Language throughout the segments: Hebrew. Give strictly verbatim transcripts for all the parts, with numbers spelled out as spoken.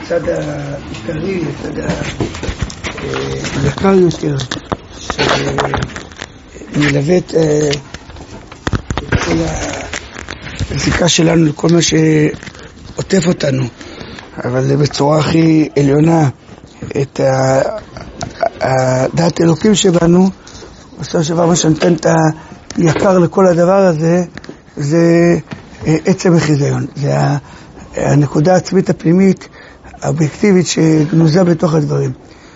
הצד העיקרי, הצד היקר יותר, שמלווה את כל הזיקה שלנו לכל מה שעוטף אותנו, אבל בצורה הכי עליונה, את הדעת אלוקים שבנו. בסופו של דבר מה שנותן את היקר לכל הדבר הזה, זה עצם החיזיון. זה הנקודה העצמית הפנימית, האובייקטיבית שגנוזה בתוך הדברים.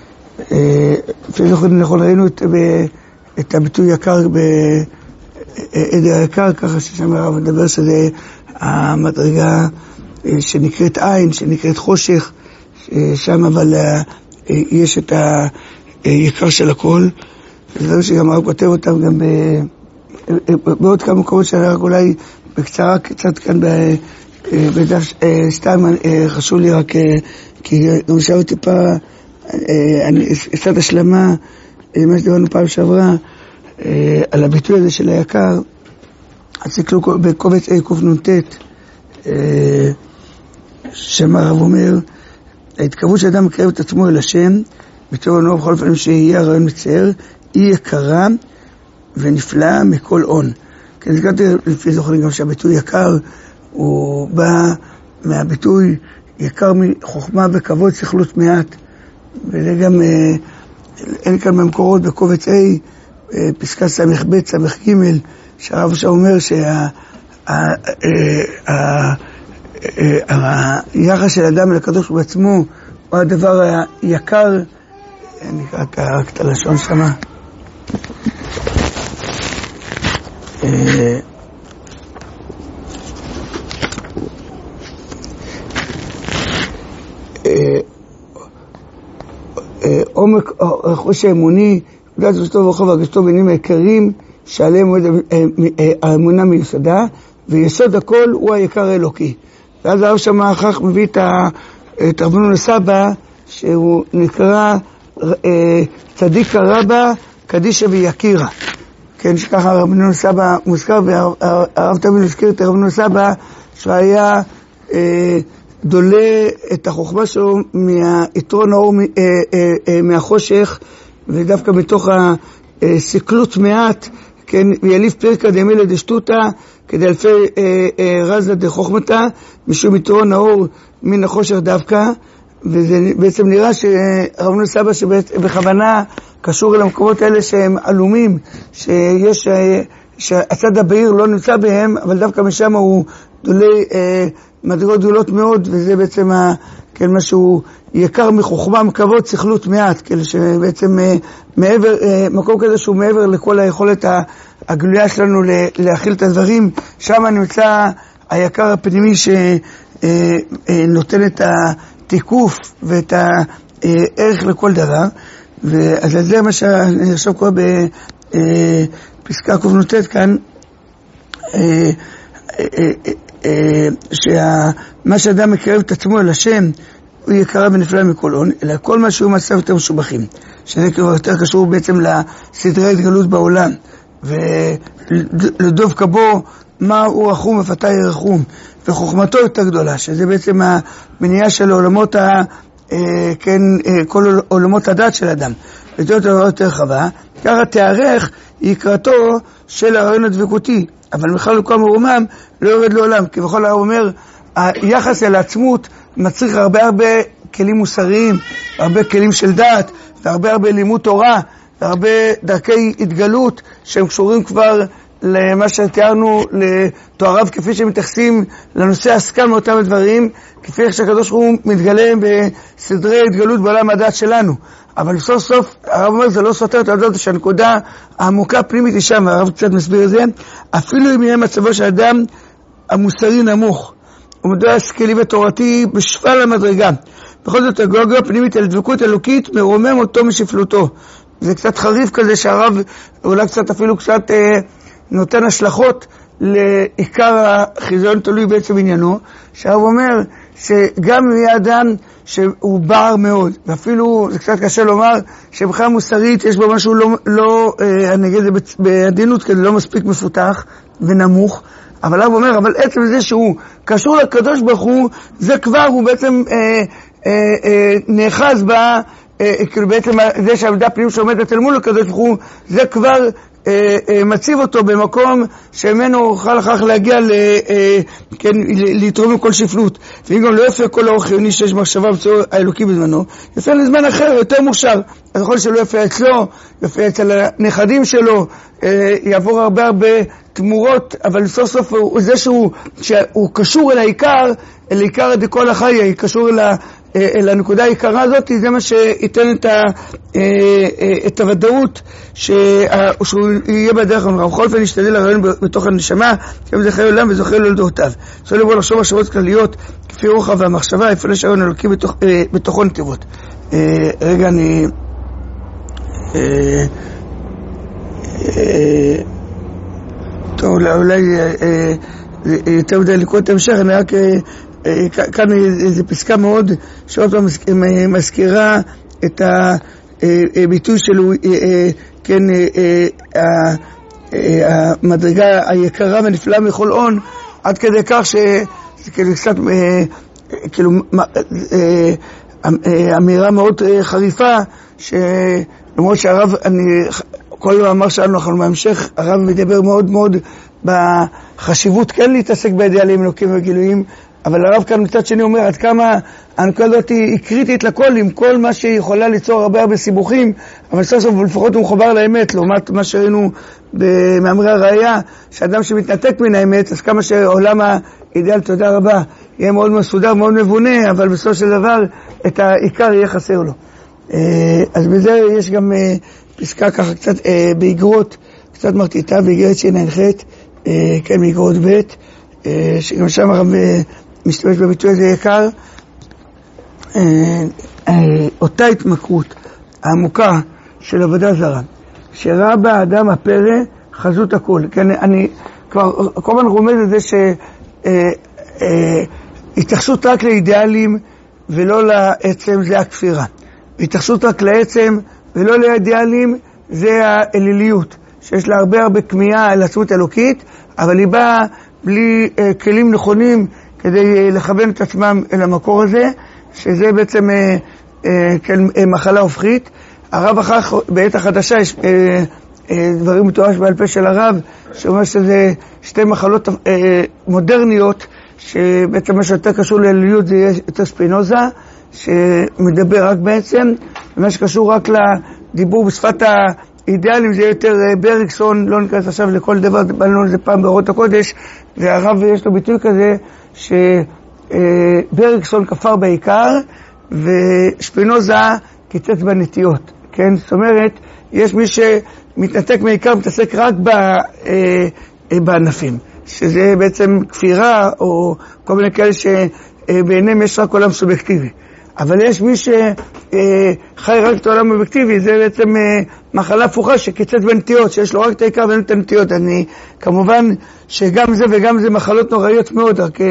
נכון, ראינו את הביטוי יקר בעדר יקר, ככה ששם הרב מדבר שזה המדרגה שנקראת עין, שנקראת חושך, שם אבל יש את היקר של הכל. זה דברים שגם הרב כותב אותם גם בעוד כמה מקומות שאני רק אולי בקצרה קצת כאן בדף, סתם חשוב לי רק, כי גם שאלו טיפה, אני קצת השלמה, מה שדיברנו פעם שעברה, על הביטוי הזה של היקר. אז תקלו בקובץ A קנ"ט, שם הרב אומר, ההתקרבות שאדם מקרב את עצמו אל השם, בתור הנוער בכל פעמים שיהיה הרעיון מצער, היא יקרה ונפלאה מכל עון. כי הזכרתי לפי זוכרים גם שהביטוי יקר, הוא בא מהביטוי יקר מחוכמה וכבוד, שכלות מעט. וזה גם, אין כאן במקורות בקובץ A, פסקה סמך ב' סמך ג', שהרב שם אומר שהיחס של אדם לקדוש בעצמו הוא הדבר היקר. אני אקרא רק את הלשון שמה. עומק רכוש האמוני, עובדת זכותו ורחוב הרגשתו בעניינים העיקריים שעליהם מועד האמונה מיוסדה, ויסוד הכל הוא היקר האלוקי. ואז הרב שם אחר כך מביא את רבנו לסבא, שהוא נקרא צדיק הרבה קדישה ויקירה. כן, שככה רבנו לסבא מוזכר, והרב תמיד הזכיר את רבנו לסבא שהיה דולה את החוכמה שלו מהיתרון האור מהחושך, ודווקא בתוך הסקלות מעט, כן, ויליף פרקא דמילה דשטותא כדי אלפי רזא דחוכמתא, משום יתרון האור מן החושך דווקא. וזה בעצם נראה שרבנו סבא שבכוונה קשור אל המקומות האלה שהם עלומים, שיש, שהצד הבהיר לא נמצא בהם, אבל דווקא משם הוא דולי אה, מדרגות גדולות מאוד, וזה בעצם ה, כן, משהו יקר מחוכמה, מכבוד, שכלות מעט, כאילו שבעצם אה, מעבר, אה, מקום כזה שהוא מעבר לכל היכולת הגלויה שלנו להכיל את הדברים, שם נמצא היקר הפנימי שנותן את התיקוף ואת הערך לכל דבר. ואז זה מה שאני עכשיו קורא בפסקה קנ"ט כאן, שמה שאדם מקרב את עצמו אל השם הוא יקרה ונפלא מכל עון, אלא כל מה שהוא מצב יותר משובחים, שזה כבר יותר קשור בעצם לסדרי התגלות בעולם, ולדוב כבו מה הוא רחום ופתה ירחום, וחוכמתו יותר גדולה, שזה בעצם המניעה של עולמות ה... כן, כל עולמות הדת של אדם, וזאת יותר יותר רחבה. ככה תארך יקרתו של הרעיון הדבקותי, אבל בכלל לכל מרומם לא יורד לעולם, כי בכל הרב אומר, היחס אל העצמות מצריך הרבה הרבה כלים מוסריים, הרבה כלים של דת, והרבה הרבה לימוד תורה, והרבה דרכי התגלות שהם קשורים כבר למה שתיארנו לתואריו, כפי שמתייחסים לנושא הסכם מאותם הדברים, כפי איך שהקדוש ברוך הוא מתגלה בסדרי התגלות בעולם הדת שלנו. אבל סוף סוף הרב אומר, זה לא סותר את הדעת שהנקודה העמוקה הפנימית היא שם, והרב קצת מסביר את זה, אפילו אם יהיה מצבו של אדם המוסרי נמוך, ומדוע השכלי ותורתי בשפל המדרגה, בכל זאת הגאוגיה הפנימית על דבקות אלוקית מרומם אותו משפלותו. זה קצת חריף כזה שהרב אולי קצת אפילו קצת אה, נותן השלכות לעיקר החיזיון תלוי בעצם עניינו, שהרב אומר שגם אם יהיה אדם שהוא בער מאוד, ואפילו זה קצת קשה לומר שבכלל מוסרית יש בו משהו לא, לא אה, אני אגיד את זה בעדינות כזה, לא מספיק מפותח ונמוך, אבל הרב אומר, אבל עצם זה שהוא קשור לקדוש ברוך הוא, זה כבר הוא בעצם אה, אה, אה, נאחז בה, אה, כאילו בעצם זה שהעבודה הפנים שעומדת אל מול הקדוש ברוך הוא, זה כבר אה, אה, מציב אותו במקום שממנו אוכל לכך להגיע ל, אה, כן, להתרום עם כל שפלות. ואם גם לא יפה כל האור חיוני שיש מחשבה בצור האלוקי בזמנו, יפה לזמן אחר, יותר מוכשר. אז יכול שלא יפה אצלו, יפה אצל הנכדים שלו, אה, יעבור הרבה הרבה תמורות, אבל סוף סוף הוא, זה שהוא, שהוא קשור אל העיקר, אל עיקר דכל החיי, קשור אל, אל הנקודה העיקרה הזאת, זה מה שייתן את, ה, את הוודאות שהוא יהיה בדרך הנורא. בכל אופן נשתדל לרעיון בתוך הנשמה, כי זה חיי עולם וזוכה לו לדעותיו. צריך לבוא לחשוב מחשבות כלליות, כפי רוחב והמחשבה, איפה לשעון אלוקי בתוך, בתוכו נתיבות. רגע, אני... טוב, אולי יותר מדי לקרוא את המשך, אני רק... כאן איזו פסקה מאוד שעוד פעם מזכירה את הביטוי שלו, כן, המדרגה היקרה ונפלאה מכל עון, עד כדי כך שזה כאילו קצת, כאילו, אמירה מאוד חריפה, שלמרות שהרב, אני, כל המאמר שלנו, אנחנו בהמשך, הרב מדבר מאוד מאוד בחשיבות כן להתעסק באידיאלים אלוקים וגילויים, אבל הרב כאן מצד שני אומר עד כמה הנקודה הזאת היא קריטית לכל, עם כל מה שהיא יכולה ליצור הרבה הרבה סיבוכים, אבל סוף סוף לפחות הוא מחובר לאמת, לעומת מה שראינו במאמרי הראייה, שאדם שמתנתק מן האמת, אז כמה שעולם האידיאל, תודה רבה, יהיה מאוד מסודר, מאוד מבונה, אבל בסוף של דבר את העיקר יהיה חסר לו. אז בזה יש גם פסקה ככה קצת באגרות, קצת מרטיטה, באגרת שננחת, כן, באגרות ב', שגם שם הרב משתמש בביטוי הזה יקר, אותה התמכרות העמוקה של עבודה זרה, שראה באדם הפרא חזות הכל. כן, אני כבר כל הזמן רומז את זה שהתייחסות רק לאידיאלים ולא לעצם זה הכפירה. התייחסות רק לעצם ולא לאידיאלים זה האליליות, שיש לה הרבה הרבה כמיהה על עצמות אלוקית, אבל היא באה בלי uh, כלים נכונים כדי uh, לכוון את עצמם אל המקור הזה, שזה בעצם uh, uh, כן, uh, מחלה הופכית. הרב אחר בעת החדשה יש uh, uh, דברים מתואש בעל פה של הרב, שאומר שזה שתי מחלות uh, מודרניות, שבעצם מה שיותר קשור לאליליות זה יהיה יותר ספינוזה, שמדבר רק בעצם, ומה שקשור רק לדיבור בשפת ה... אידיאלים זה יותר בריקסון, לא ניכנס עכשיו לכל דבר, באנו לזה פעם באורות הקודש, והרב יש לו ביטוי כזה שבריקסון כפר בעיקר ושפינוזה קיצץ בנטיות, כן? זאת אומרת, יש מי שמתנתק מעיקר, מתעסק רק בענפים, שזה בעצם כפירה או כל מיני כאלה שבעיניהם יש רק עולם סובייקטיבי. אבל יש מי שחי רק את העולם האובייקטיבי, זה בעצם מחלה הפוכה שקיצץ בנטיות, שיש לו רק את העיקר ואין את הנטיות. אני, כמובן שגם זה וגם זה מחלות נוראיות מאוד, רק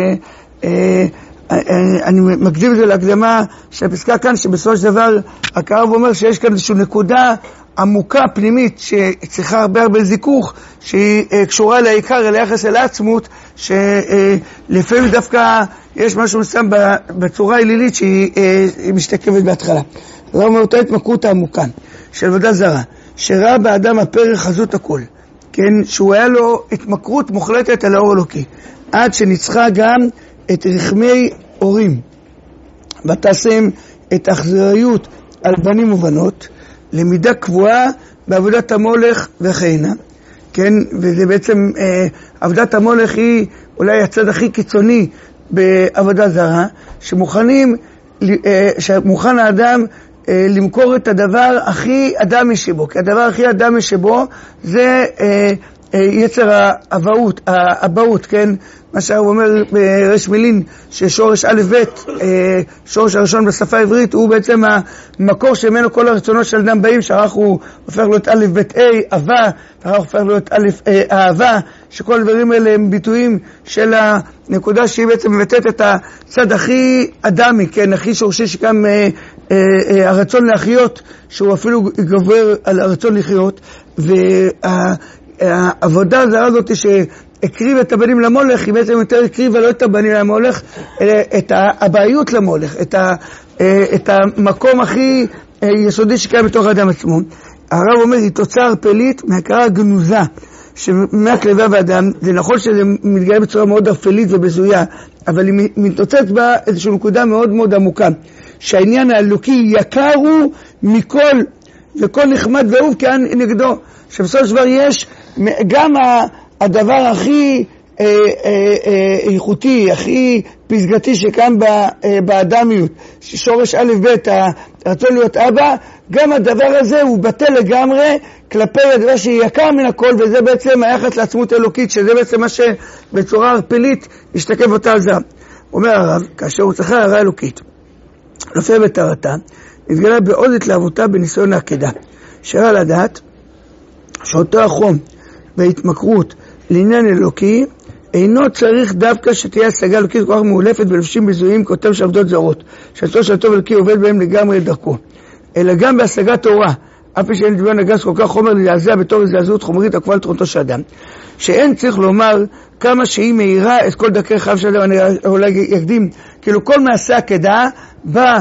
אני מקדים את זה להקדמה של הפסקה כאן, שבסופו של דבר הקרב אומר שיש כאן איזושהי נקודה עמוקה פנימית שצריכה הרבה הרבה זיכוך, שהיא קשורה לעיקר, אל היחס אל העצמות, שלפעמים דווקא יש משהו מסוים בצורה אלילית שהיא משתקפת בהתחלה. זאת אומרת, אותה התמכרות העמוקה של עבודה זרה, שראה באדם הפרא חזות הכל, כן, שהוא היה לו התמכרות מוחלטת על האור אלוקי, עד שניצחה גם את רחמי הורים, ותעשם את האכזריות על בנים ובנות, למידה קבועה בעבודת המולך וכהנה, כן, וזה בעצם, אה, עבודת המולך היא אולי הצד הכי קיצוני בעבודה זרה, שמוכנים, אה, שמוכן האדם אה, למכור את הדבר הכי אדמי שבו, כי הדבר הכי אדמי שבו זה אה, אה, יצר האבהות, האבהות, כן, מה שהוא אומר ברש מילין, ששורש א' ב', שורש הראשון בשפה העברית, הוא בעצם המקור שממנו כל הרצונות של אדם באים, שאחר הוא הופך להיות א' ב' א', אהבה, ואחר הוא הופך להיות א' אהבה, שכל הדברים האלה הם ביטויים של הנקודה שהיא בעצם מבטאת את הצד הכי אדמי, כן, הכי שורשי, שגם אה, אה, אה, הרצון להחיות, שהוא אפילו גובר על הרצון לחיות, והעבודה הזרה הזאת ש... הקריב את הבנים למולך, היא בעצם יותר הקריבה לא את הבנים למולך, אלא את הבעיות למולך, את את המקום הכי יסודי שקיים בתוך האדם עצמו. הרב אומר, היא תוצאה ערפלית מהכרה גנוזה שמהכלבה ואדם. זה נכון שזה מתגלה בצורה מאוד ערפלית ובזויה, אבל היא מתוצאת בה איזושהי נקודה מאוד מאוד עמוקה, שהעניין האלוקי יקר הוא מכל, וכל נחמד ואהוב כאן נגדו. שבסופו של דבר יש גם הדבר הכי אה, אה, אה, איכותי, הכי פסגתי שקם באדמיות, שורש א' ב' הרצון להיות אבא, גם הדבר הזה הוא בטל לגמרי כלפי הדבר שיקר מן הכל, וזה בעצם היחס לעצמות אלוקית, שזה בעצם מה שבצורה ערפלית השתקף אותה על זה. אומר הרב, כאשר הוא צריך הערה אלוקית לפי בתרתה, נתגלה בעוד התלהבותה בניסיון העקדה, שראה לדעת שאותו החום וההתמכרות לעניין אלוקי אינו צריך דווקא שתהיה השגה אלוקית כל כך מאולפת בלבשים בזויים כותב של עבדות זרות, שהצור של הטוב אלוקי עובד בהם לגמרי לדרכו, אלא גם בהשגת תורה, אף שאין דמיון הגס כל כך חומר להזעזע בתור הזדעזעות חומרית הקבועה לתרונתו של אדם, שאין צריך לומר כמה שהיא מאירה את כל דרכי חייו של אדם. אני אולי יקדים, כאילו כל מעשה עקדה בא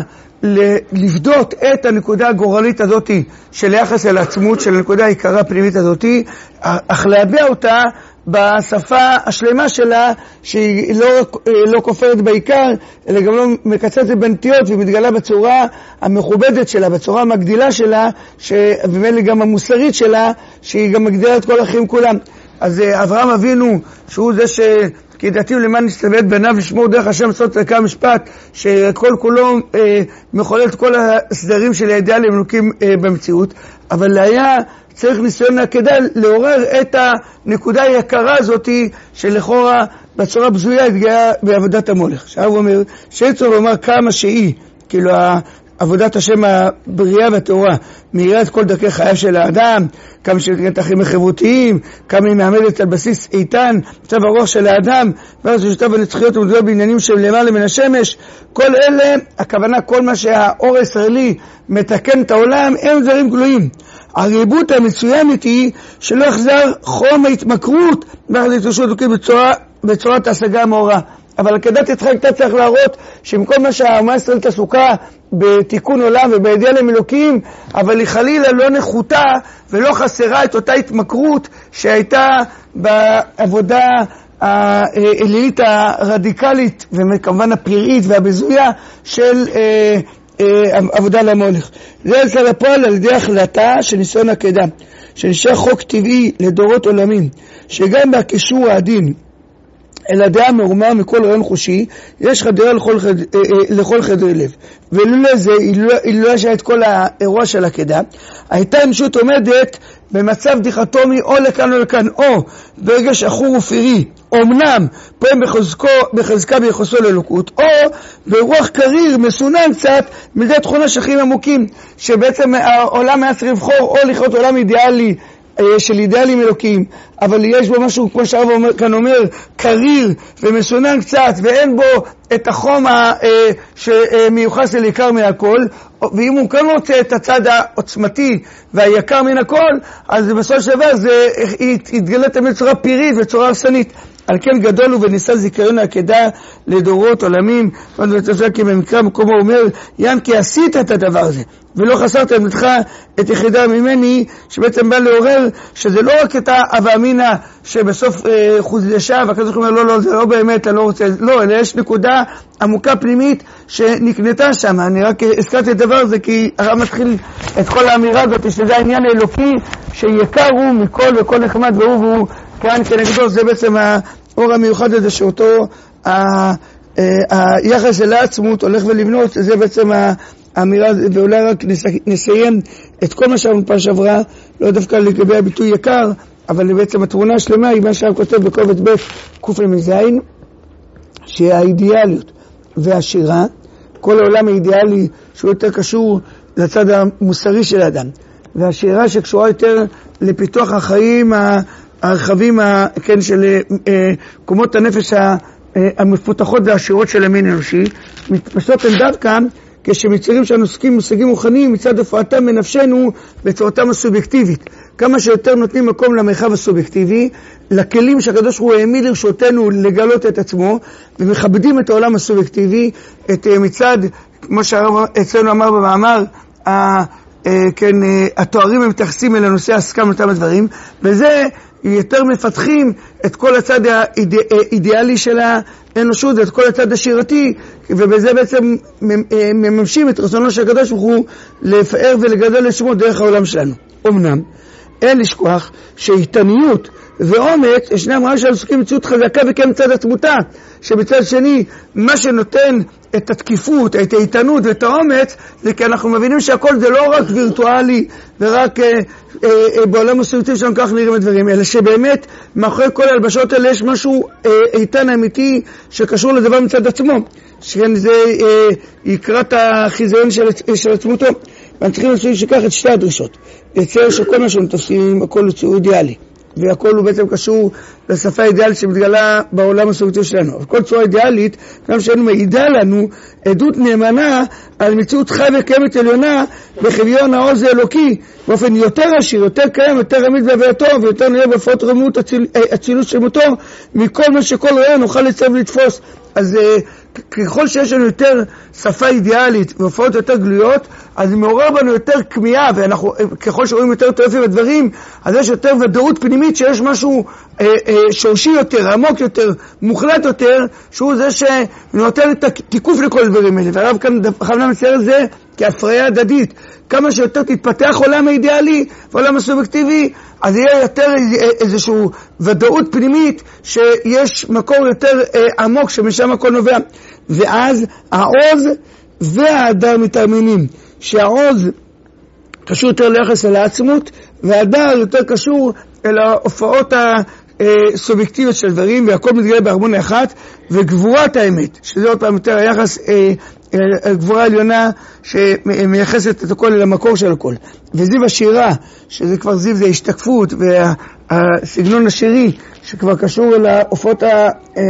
לבדות את הנקודה הגורלית הזאת של יחס אל עצמות, של הנקודה העיקרה הפנימית הזאת, אך להביע אותה בשפה השלמה שלה, שהיא לא, לא כופרת בעיקר, אלא גם לא מקצצת בנטיות, ומתגלה בצורה המכובדת שלה, בצורה המגדילה שלה, ובאמת גם המוסרית שלה, שהיא גם מגדילה את כל האחרים כולם. אז אברהם אבינו, שהוא זה ש... כי דתיו למען נסתבט בניו לשמור דרך השם לעשות צדקה המשפט, שכל כולו אה, מחולל את כל הסדרים של האידיאלים אלוקים אה, במציאות, אבל היה צריך ניסיון העקדה לעורר את הנקודה היקרה הזאת שלכאורה בצורה בזויה התגאה בעבודת המולך. עכשיו הוא אומר שאין צריך לומר כמה שהיא, כאילו עבודת השם הבריאה והתורה מאירה את כל דרכי חייו של האדם, כמה שהיא מתגנת החיים החברותיים, כמה היא מעמדת על בסיס איתן מצב הרוח של האדם, ואז הוא שותף בנצחיות ומדובר בעניינים של למעלה מן השמש. כל אלה, הכוונה כל מה שהאור הישראלי מתקן את העולם, הם דברים גלויים. הריבות המצוינת היא שלא יחזר חום ההתמכרות ואחד התרשות אלוקית בצורה, בצורת ההשגה המאורה. אבל הכדת יצחק אתה צריך להראות שמכל מה שהאומה הישראלית עסוקה בתיקון עולם ובאידיאלים אלוקיים, אבל היא חלילה לא נחותה ולא חסרה את אותה התמכרות שהייתה בעבודה האלילית הרדיקלית וכמובן הפראית והבזויה של אה, אה, עבודה למולך. זה יצא לפועל על ידי החלטה של ניסיון עקדה, שנשאר חוק טבעי לדורות עולמים, שגם בהקישור העדין אלא דעה מרומר מכל רעיון חושי, יש חדרה לכל, חד... לכל חדרי לב. ולולא זה, היא לא ישעה את כל האירוע של עקדה, הייתה אנושות עומדת במצב דיכוטומי או לכאן או לכאן, או ברגש עכור ופירי, אמנם פועם בחזקו, בחזקה ביחסו לאלוקות, או ברוח קריר מסונן קצת מדי תכונה של חיים עמוקים, שבעצם העולם היה צריך לבחור או לחיות עולם אידיאלי, של אידיאלים אלוקיים, אבל יש בו משהו, כמו שהרב אומר, כאן אומר, קריר ומסונן קצת, ואין בו את החום שמיוחס לעיקר מן הכל, ואם הוא כאן רוצה את הצד העוצמתי והיקר מן הכל, אז בסופו של דבר זה יתגלה תמיד בצורה פירית וצורה הרסנית. על כן גדול הוא וניסה זיכרון העקדה לדורות עולמים, כי במקרא מקומו אומר, ים כי עשית את הדבר הזה, ולא חסרת עמדך את יחידה ממני, שבעצם בא לעורר שזה לא רק את האווה אמינא שבסוף אה, חודשה, והקדוש אומר לא, לא, זה לא באמת, אני לא רוצה, לא, אלא יש נקודה עמוקה פנימית שנקנתה שם. אני רק הזכרתי את הדבר הזה, כי הרב מתחיל את כל האמירה הזאת, שזה העניין האלוקי, שיקר הוא מכל וכל נחמד, והוא, והוא כאן כנגדו, זה בעצם האור המיוחד הזה, שאותו ה, היחס אל העצמות הולך ולבנות, זה בעצם האמירה, ואולי רק נסיים את כל מה שאמרנו פעם שעברה, לא דווקא לגבי הביטוי יקר, אבל בעצם התמונה השלמה היא מה שהרב כותב בקובץ ב' קמ"ז, שהאידיאליות והשירה, כל העולם האידיאלי שהוא יותר קשור לצד המוסרי של האדם, והשירה שקשורה יותר לפיתוח החיים הרחבים, כן, של קומות הנפש המפותחות והעשירות של המין האנושי, מתפשטות הן דווקא כשמציירים שאנו עוסקים מושגים מוכנים מצד הפרעתם מנפשנו בצורתם הסובייקטיבית. כמה שיותר נותנים מקום למרחב הסובייקטיבי, לכלים שהקדוש ברוך הוא העמיד לרשותנו לגלות את עצמו, ומכבדים את העולם הסובייקטיבי, את מצד כמו שהרב אצלנו אמר במאמר, כן, התוארים הם מתייחסים אל הנושא הסכם אותם הדברים, וזה יותר מפתחים את כל הצד האידיאלי של האנושות, את כל הצד השירתי, ובזה בעצם מממשים את רצונו של הקדוש ברוך הוא לפאר ולגדל את שמו דרך העולם שלנו. אמנם, אין לשכוח שאיתניות ואומץ ישנם רק שעסוקים מציאות חזקה וכן מצד התמותה, שבצד שני מה שנותן את התקיפות, את האיתנות ואת האומץ, זה כי אנחנו מבינים שהכל זה לא רק וירטואלי ורק אה, אה, אה, בעולם הסובייקטיבי שלנו כך נראים הדברים, אלא שבאמת מאחורי כל ההלבשות האלה יש משהו אה, איתן אמיתי שקשור לדבר מצד עצמו, שכן זה אה, יקרת החיזיון של, של עצמותו. ואנחנו צריכים לעשות שכך את שתי הדרישות. יצר שכל מה שאנחנו תופסים, הכל הוא אידיאלי. והכל הוא בעצם קשור לשפה האידיאלית שמתגלה בעולם הסובייקטיבי שלנו. אבל כל צורה אידיאלית, גם שאנו מעידה לנו עדות נאמנה על מציאות חי וקיימת עליונה בחוויון העוז האלוקי, באופן יותר עשיר, יותר קיים, יותר אמיץ בהווייתו, ויותר נראה בהופעות רוממות אצילות של מותו, מכל מה שכל רואה נוכל לצב ולתפוס. אז ככל שיש לנו יותר שפה אידיאלית והופעות יותר גלויות, אז מעורר בנו יותר כמיהה, ואנחנו, ככל שרואים יותר טרפים ודברים, אז יש יותר ודאות פנימית שיש משהו אה, אה, שורשי יותר, עמוק יותר, מוחלט יותר, שהוא זה שנותן את התיקוף לכל דברים האלה. והרב כאן בכוונה מצייר את זה כהפריה הדדית. כמה שיותר תתפתח עולם האידיאלי ועולם הסובייקטיבי, אז יהיה יותר איזושהי ודאות פנימית שיש מקור יותר אה, עמוק שמשם הכל נובע. ואז העוז וההדר מתאמינים, שהעוז קשור יותר ליחס אל העצמות, וההדר יותר קשור אל ההופעות הסובייקטיביות של דברים, והכל מתגלה בהרמוניה אחת, וגבורת האמת, שזה עוד פעם יותר היחס, הגבורה העליונה שמייחסת את הכל אל המקור של הכל. וזיו השירה, שזה כבר זיו זה השתקפות, והסגנון השירי, שכבר קשור אל ההופעות ה...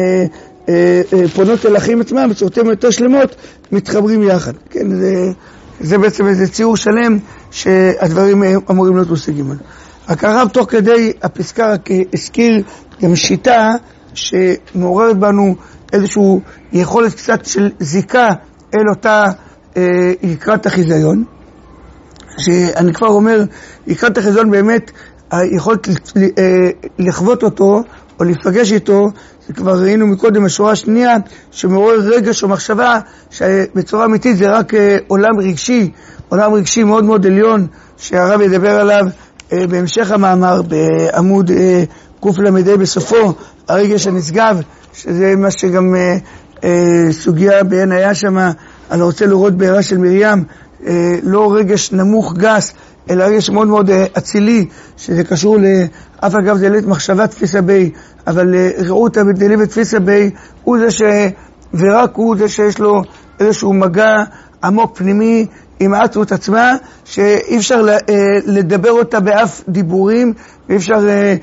פונות אל החיים עצמם, בצורתים יותר שלמות, מתחברים יחד. כן, זה, זה בעצם איזה ציור שלם שהדברים אמורים להיות מושגים. רק הרב תוך כדי הפסקה הזכיר גם שיטה שמעוררת בנו איזושהי יכולת קצת של זיקה אל אותה אה, יקרת החיזיון, שאני כבר אומר, יקרת החיזיון באמת, היכולת לחוות אותו או לפגש איתו, כבר ראינו מקודם השורה השנייה, שמעורר רגש או מחשבה, שבצורה אמיתית זה רק עולם רגשי, עולם רגשי מאוד מאוד עליון, שהרב ידבר עליו בהמשך המאמר, בעמוד קל"ה בסופו, הרגש הנשגב, שזה מה שגם סוגיה בעין היה שם, אני רוצה לראות בעירה של מרים, לא רגש נמוך גס, אלא רגש מאוד מאוד אצילי, שזה קשור לאף אגב דלית מחשבה תפיסה בי, אבל ראות הבדלי ותפיסה בי, הוא זה ש... ורק הוא זה שיש לו איזשהו מגע עמוק פנימי עם העצמות עצמה, שאי אפשר לדבר אותה באף דיבורים, ואי אפשר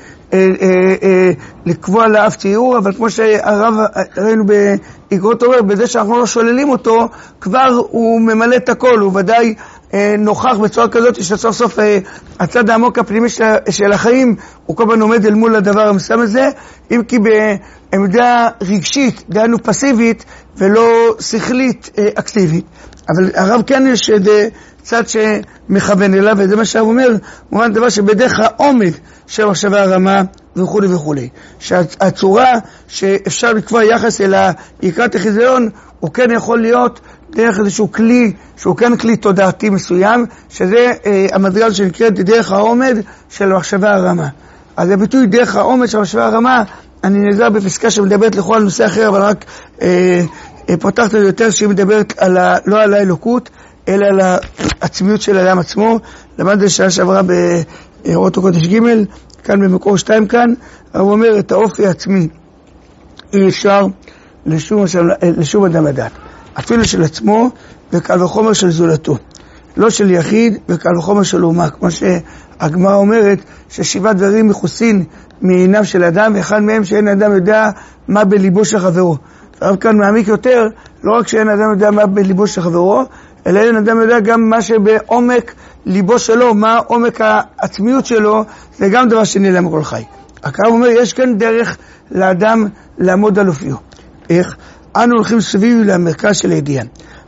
לקבוע לה אף ציור, אבל כמו שהרב ראינו באגרות אומר, בזה שאנחנו לא שוללים אותו, כבר הוא ממלא את הכל, הוא ודאי נוכח בצורה כזאת שסוף סוף הצד העמוק הפנימי של, של החיים הוא כל פעם עומד אל מול הדבר המסוים הזה, אם כי בעמדה רגשית, דהיינו פסיבית ולא שכלית אקטיבית. אבל הרב כן יש צד שמכוון אליו, וזה מה שהרב אומר, מובן דבר שבדרך העומד של מחשבה הרמה וכו' וכו'. שהצורה שאפשר לקבוע יחס אל יקרת החיזיון, הוא כן יכול להיות דרך איזשהו כלי, שהוא כן כלי תודעתי מסוים, שזה אה, המדרגה שנקראת דרך העומד של המחשבה הרמה. אז הביטוי דרך העומד של המחשבה הרמה, אני נעזר בפסקה שמדברת לכל נושא אחר, אבל רק אה, אה, פותחת יותר שהיא מדברת על ה, לא על האלוקות, אלא על העצמיות של האדם עצמו. למד לשעה שעברה באורות הקודש ג', כאן במקור שתיים כאן, הוא אומר את האופי העצמי, אי אפשר לשום, לשום אדם לדעת. אפילו של עצמו וקל וחומר של זולתו. לא של יחיד וקל וחומר של אומה. כמו שהגמרא אומרת ששבעה דברים מכוסין מעיניו של אדם, ואחד מהם שאין אדם יודע מה בליבו של חברו. הרב כאן מעמיק יותר, לא רק שאין אדם יודע מה בליבו של חברו, אלא אין אדם יודע גם מה שבעומק ליבו שלו, מה עומק העצמיות שלו, זה גם דבר שנעלם כל חי. הקרב אומר, יש כאן דרך לאדם לעמוד על אופיו. איך? אנו הולכים סביב למרכז של הידיעה.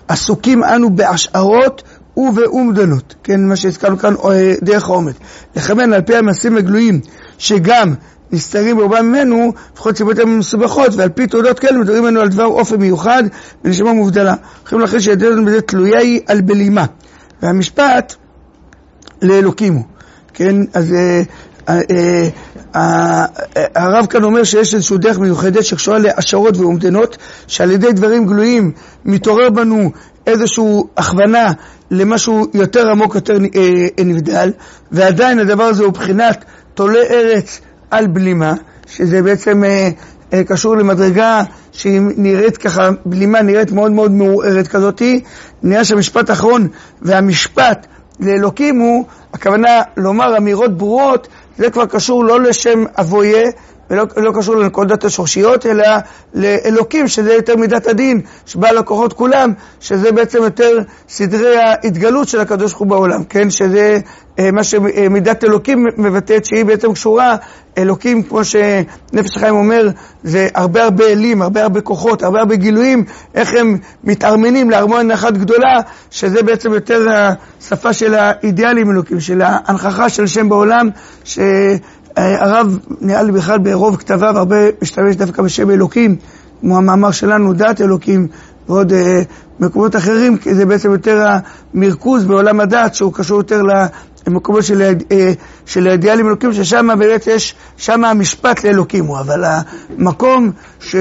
עסוקים אנו בהשערות ובאומדנות, כן, מה שהזכרנו כאן דרך העומק. לכוון על פי המעשים הגלויים, שגם נסתרים ברובם ממנו, לפחות סיבות הם מסובכות, ועל פי תעודות כאלה מדברים לנו על דבר אופן מיוחד ונשמה מובדלה. יכולים להכין שידענו בזה תלויה היא על בלימה, והמשפט לאלוקים הוא, כן, אז אה, אה, אה, הרב כאן אומר שיש איזשהו דרך מיוחדת שקשורה להשערות ואומדנות, שעל ידי דברים גלויים מתעורר בנו איזושהי הכוונה למשהו יותר עמוק, יותר אה, נבדל, ועדיין הדבר הזה הוא בחינת תולה ארץ על בלימה, שזה בעצם אה, אה, קשור למדרגה שהיא נראית ככה, בלימה נראית מאוד מאוד מעוררת כזאת. נראה שהמשפט האחרון והמשפט לאלוקים הוא, הכוונה לומר אמירות ברורות, זה כבר קשור לא לשם אבויה, ולא לא קשור לנקודות השורשיות, אלא לאלוקים, שזה יותר מידת הדין, שבא לקוחות כולם, שזה בעצם יותר סדרי ההתגלות של הקדוש ברוך הוא בעולם, כן? שזה אה, מה שמידת אלוקים מבטאת, שהיא בעצם קשורה, אלוקים, כמו שנפש החיים אומר, זה הרבה הרבה אלים, הרבה הרבה כוחות, הרבה הרבה גילויים, איך הם מתארמנים להרמוניה אחת גדולה, שזה בעצם יותר השפה של האידיאלים אלוקים, של ההנכחה של שם בעולם, ש... הרב נראה לי בכלל ברוב כתביו הרבה משתמש דווקא בשם אלוקים, כמו המאמר שלנו, דת אלוקים, ועוד אה, מקומות אחרים, כי זה בעצם יותר המרכוז בעולם הדת, שהוא קשור יותר למקומות של, אה, של האידיאלים אלוקים, ששם באמת יש, שם המשפט לאלוקים הוא, אבל המקום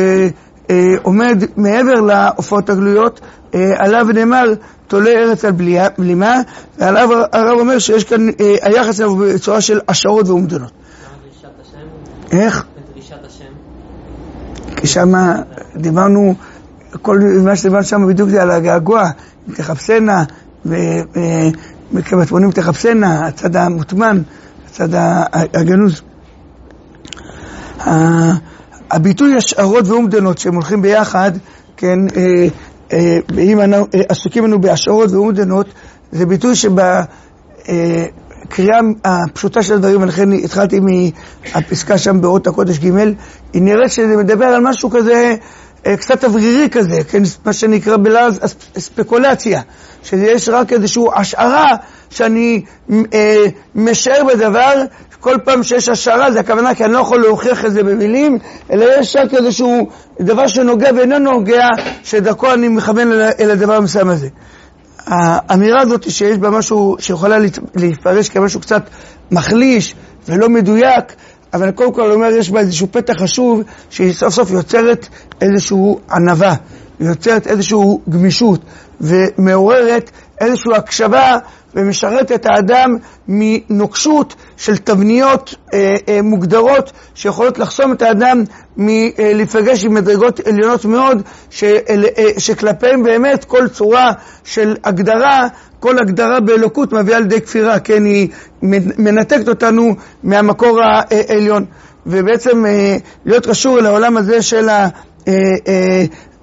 שעומד אה, מעבר להופעות הגלויות, אה, עליו נאמר, תולה ארץ על בלימה, ועליו הרב אומר שיש כאן אה, היחס אליו בצורה של השערות ואומדנות. איך? בדרישת השם. כי שם דיברנו, כל מה שדיברנו שם בדיוק זה על הגעגוע, אם תחפשנה, וכמטמונים תחפשנה, הצד המוטמן, הצד הגנוז. הביטוי השערות ואומדנות שהם הולכים ביחד, כן, אם עסוקים לנו בהשערות ואומדנות, זה ביטוי שבה קריאה הפשוטה של הדברים, ולכן התחלתי מהפסקה שם באות הקודש ג', היא נראית שזה מדבר על משהו כזה, קצת אוורירי כזה, כן, מה שנקרא בלעז ספקולציה, שיש רק איזושהי השערה שאני אה, משער בדבר, כל פעם שיש השערה, זה הכוונה כי אני לא יכול להוכיח את זה במילים, אלא יש רק איזשהו דבר שנוגע ואינו נוגע, שדרכו אני מכוון אל, אל הדבר המסוים הזה. האמירה הזאת שיש בה משהו שיכולה להתפרש כמשהו קצת מחליש ולא מדויק, אבל קודם כל אומר יש בה איזשהו פתח חשוב שהיא סוף סוף יוצרת איזשהו ענווה, יוצרת איזשהו גמישות ומעוררת איזשהו הקשבה ומשרת את האדם מנוקשות של תבניות אה, אה, מוגדרות שיכולות לחסום את האדם מלפגש עם מדרגות עליונות מאוד ש, אה, שכלפיהם באמת כל צורה של הגדרה, כל הגדרה באלוקות מביאה לידי כפירה, כן, היא מנתקת אותנו מהמקור העליון, ובעצם אה, להיות קשור לעולם הזה של ה... אה, אה,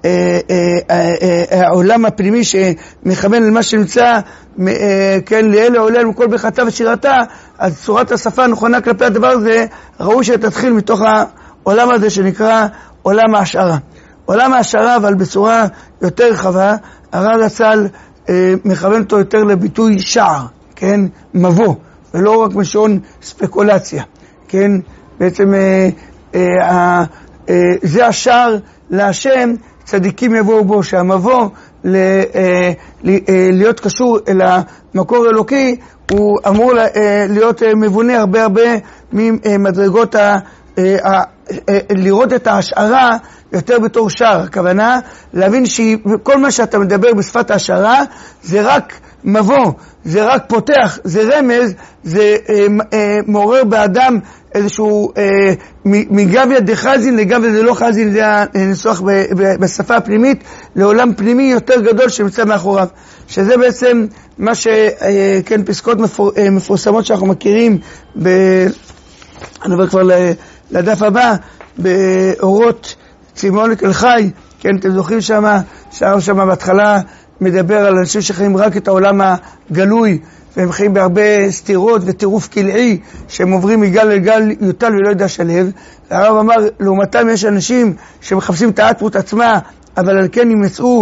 העולם הפנימי שמכוון למה שנמצא, כן, לאלה עולה על כל ברכתה ושירתה, אז צורת השפה הנכונה כלפי הדבר הזה, ראוי שתתחיל מתוך העולם הזה שנקרא עולם ההשערה. עולם ההשערה, אבל בצורה יותר רחבה, הרב הצל מכוון אותו יותר לביטוי שער, כן, מבוא, ולא רק משון ספקולציה, כן, בעצם זה השער להשם, צדיקים יבואו בו, שהמבוא להיות קשור אל המקור אלוקי, הוא אמור להיות מבונה הרבה הרבה ממדרגות, לראות את ההשערה יותר בתור שער. הכוונה להבין שכל מה שאתה מדבר בשפת ההשערה זה רק מבוא, זה רק פותח, זה רמז, זה מעורר באדם איזשהו אה, מגביה דחזין לגביה זה לא חזין, זה הניסוח בשפה הפנימית, לעולם פנימי יותר גדול שנמצא מאחוריו, שזה בעצם מה שכן פסקות מפור, מפורסמות שאנחנו מכירים, ב... אני עובר כבר לדף הבא, באורות צימאון אל חי, כן, אתם זוכרים שמה, שהרב שמה בהתחלה מדבר על אנשים שחיים רק את העולם הגלוי, והם חיים בהרבה סתירות וטירוף כלאי, שהם עוברים מגל לגל יוטל ולא יודע שלב. הרב אמר, לעומתם יש אנשים שמחפשים את האטמות עצמה, אבל על כן ימצאו את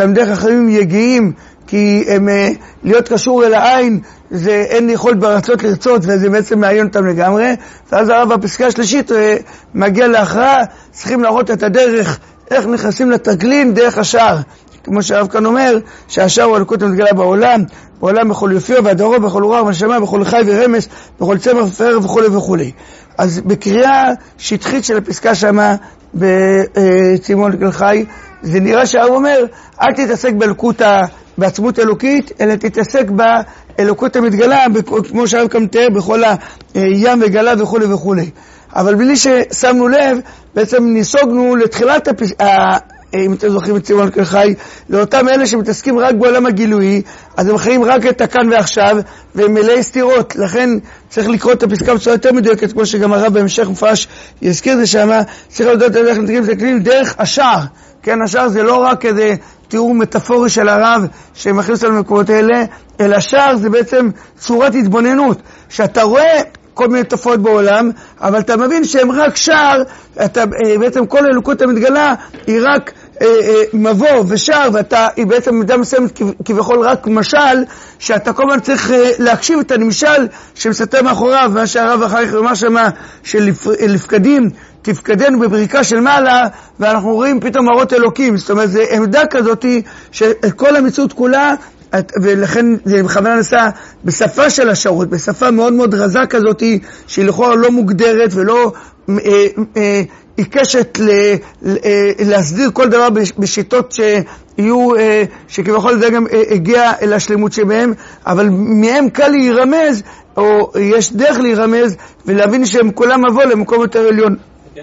תלמידי חכמים יגיעים, כי הם, להיות קשור אל העין, זה אין יכולת ברצות לרצות, וזה בעצם מעיין אותם לגמרי. ואז הרב בפסקה השלישית מגיע להכרעה, צריכים להראות את הדרך, איך נכנסים לתגלין דרך השער. כמו שהרב כאן אומר, שהשער הוא אלוקות המתגלה בעולם, בעולם בכל יופיו והדורו, בכל רוח ונשמה, בכל חי ורמס, בכל צמח ופרח וכו' וכו'. אז בקריאה שטחית של הפסקה שמה בצימון כל חי, זה נראה שהרב אומר, אל תתעסק באלוקות, בעצמות אלוקית, אלא תתעסק באלוקות המתגלה, כמו שהרב כאן מתאר, בכל הים וגלה וכו' וכו'. אבל בלי ששמנו לב, בעצם ניסוגנו לתחילת הפסקה, אם אתם זוכרים את צימון כל חי, לאותם אלה שמתעסקים רק בעולם הגילוי, אז הם חיים רק את הכאן ועכשיו, והם מלאי סתירות. לכן צריך לקרוא את הפסקה בצורה יותר מדויקת, כמו שגם הרב בהמשך מפרש יזכיר זה שמה, צריך לדעת איך מתקנים את הכלים דרך השער. כן, השער זה לא רק איזה תיאור מטאפורי של הרב שמכניס על מקומות האלה, אלא השער זה בעצם צורת התבוננות, שאתה רואה כל מיני תופעות בעולם, אבל אתה מבין שהם רק שער, אתה, בעצם כל האלוקות המתגלה היא רק אה, אה, מבוא ושער, ואתה, היא בעצם מידה מסוימת כביכול רק משל, שאתה כל הזמן צריך אה, להקשיב את הנמשל שמסתר מאחוריו, מה שהרב אחריך ומה שמה שלפקדים, תפקדנו בבריקה של מעלה, ואנחנו רואים פתאום מראות אלוקים. זאת אומרת, זו עמדה כזאת שכל המציאות כולה, ולכן זה בכוונה נעשה בשפה של השערות, בשפה מאוד מאוד רזה כזאת, שהיא לכאורה לא מוגדרת ולא אה, אה, עיקשת ל, אה, להסדיר כל דבר בשיטות שיהיו, אה, שכביכול זה גם אה, הגיע אל השלמות שבהם, אבל מהם קל להירמז, או יש דרך להירמז, ולהבין שהם כולם מבוא למקום יותר עליון.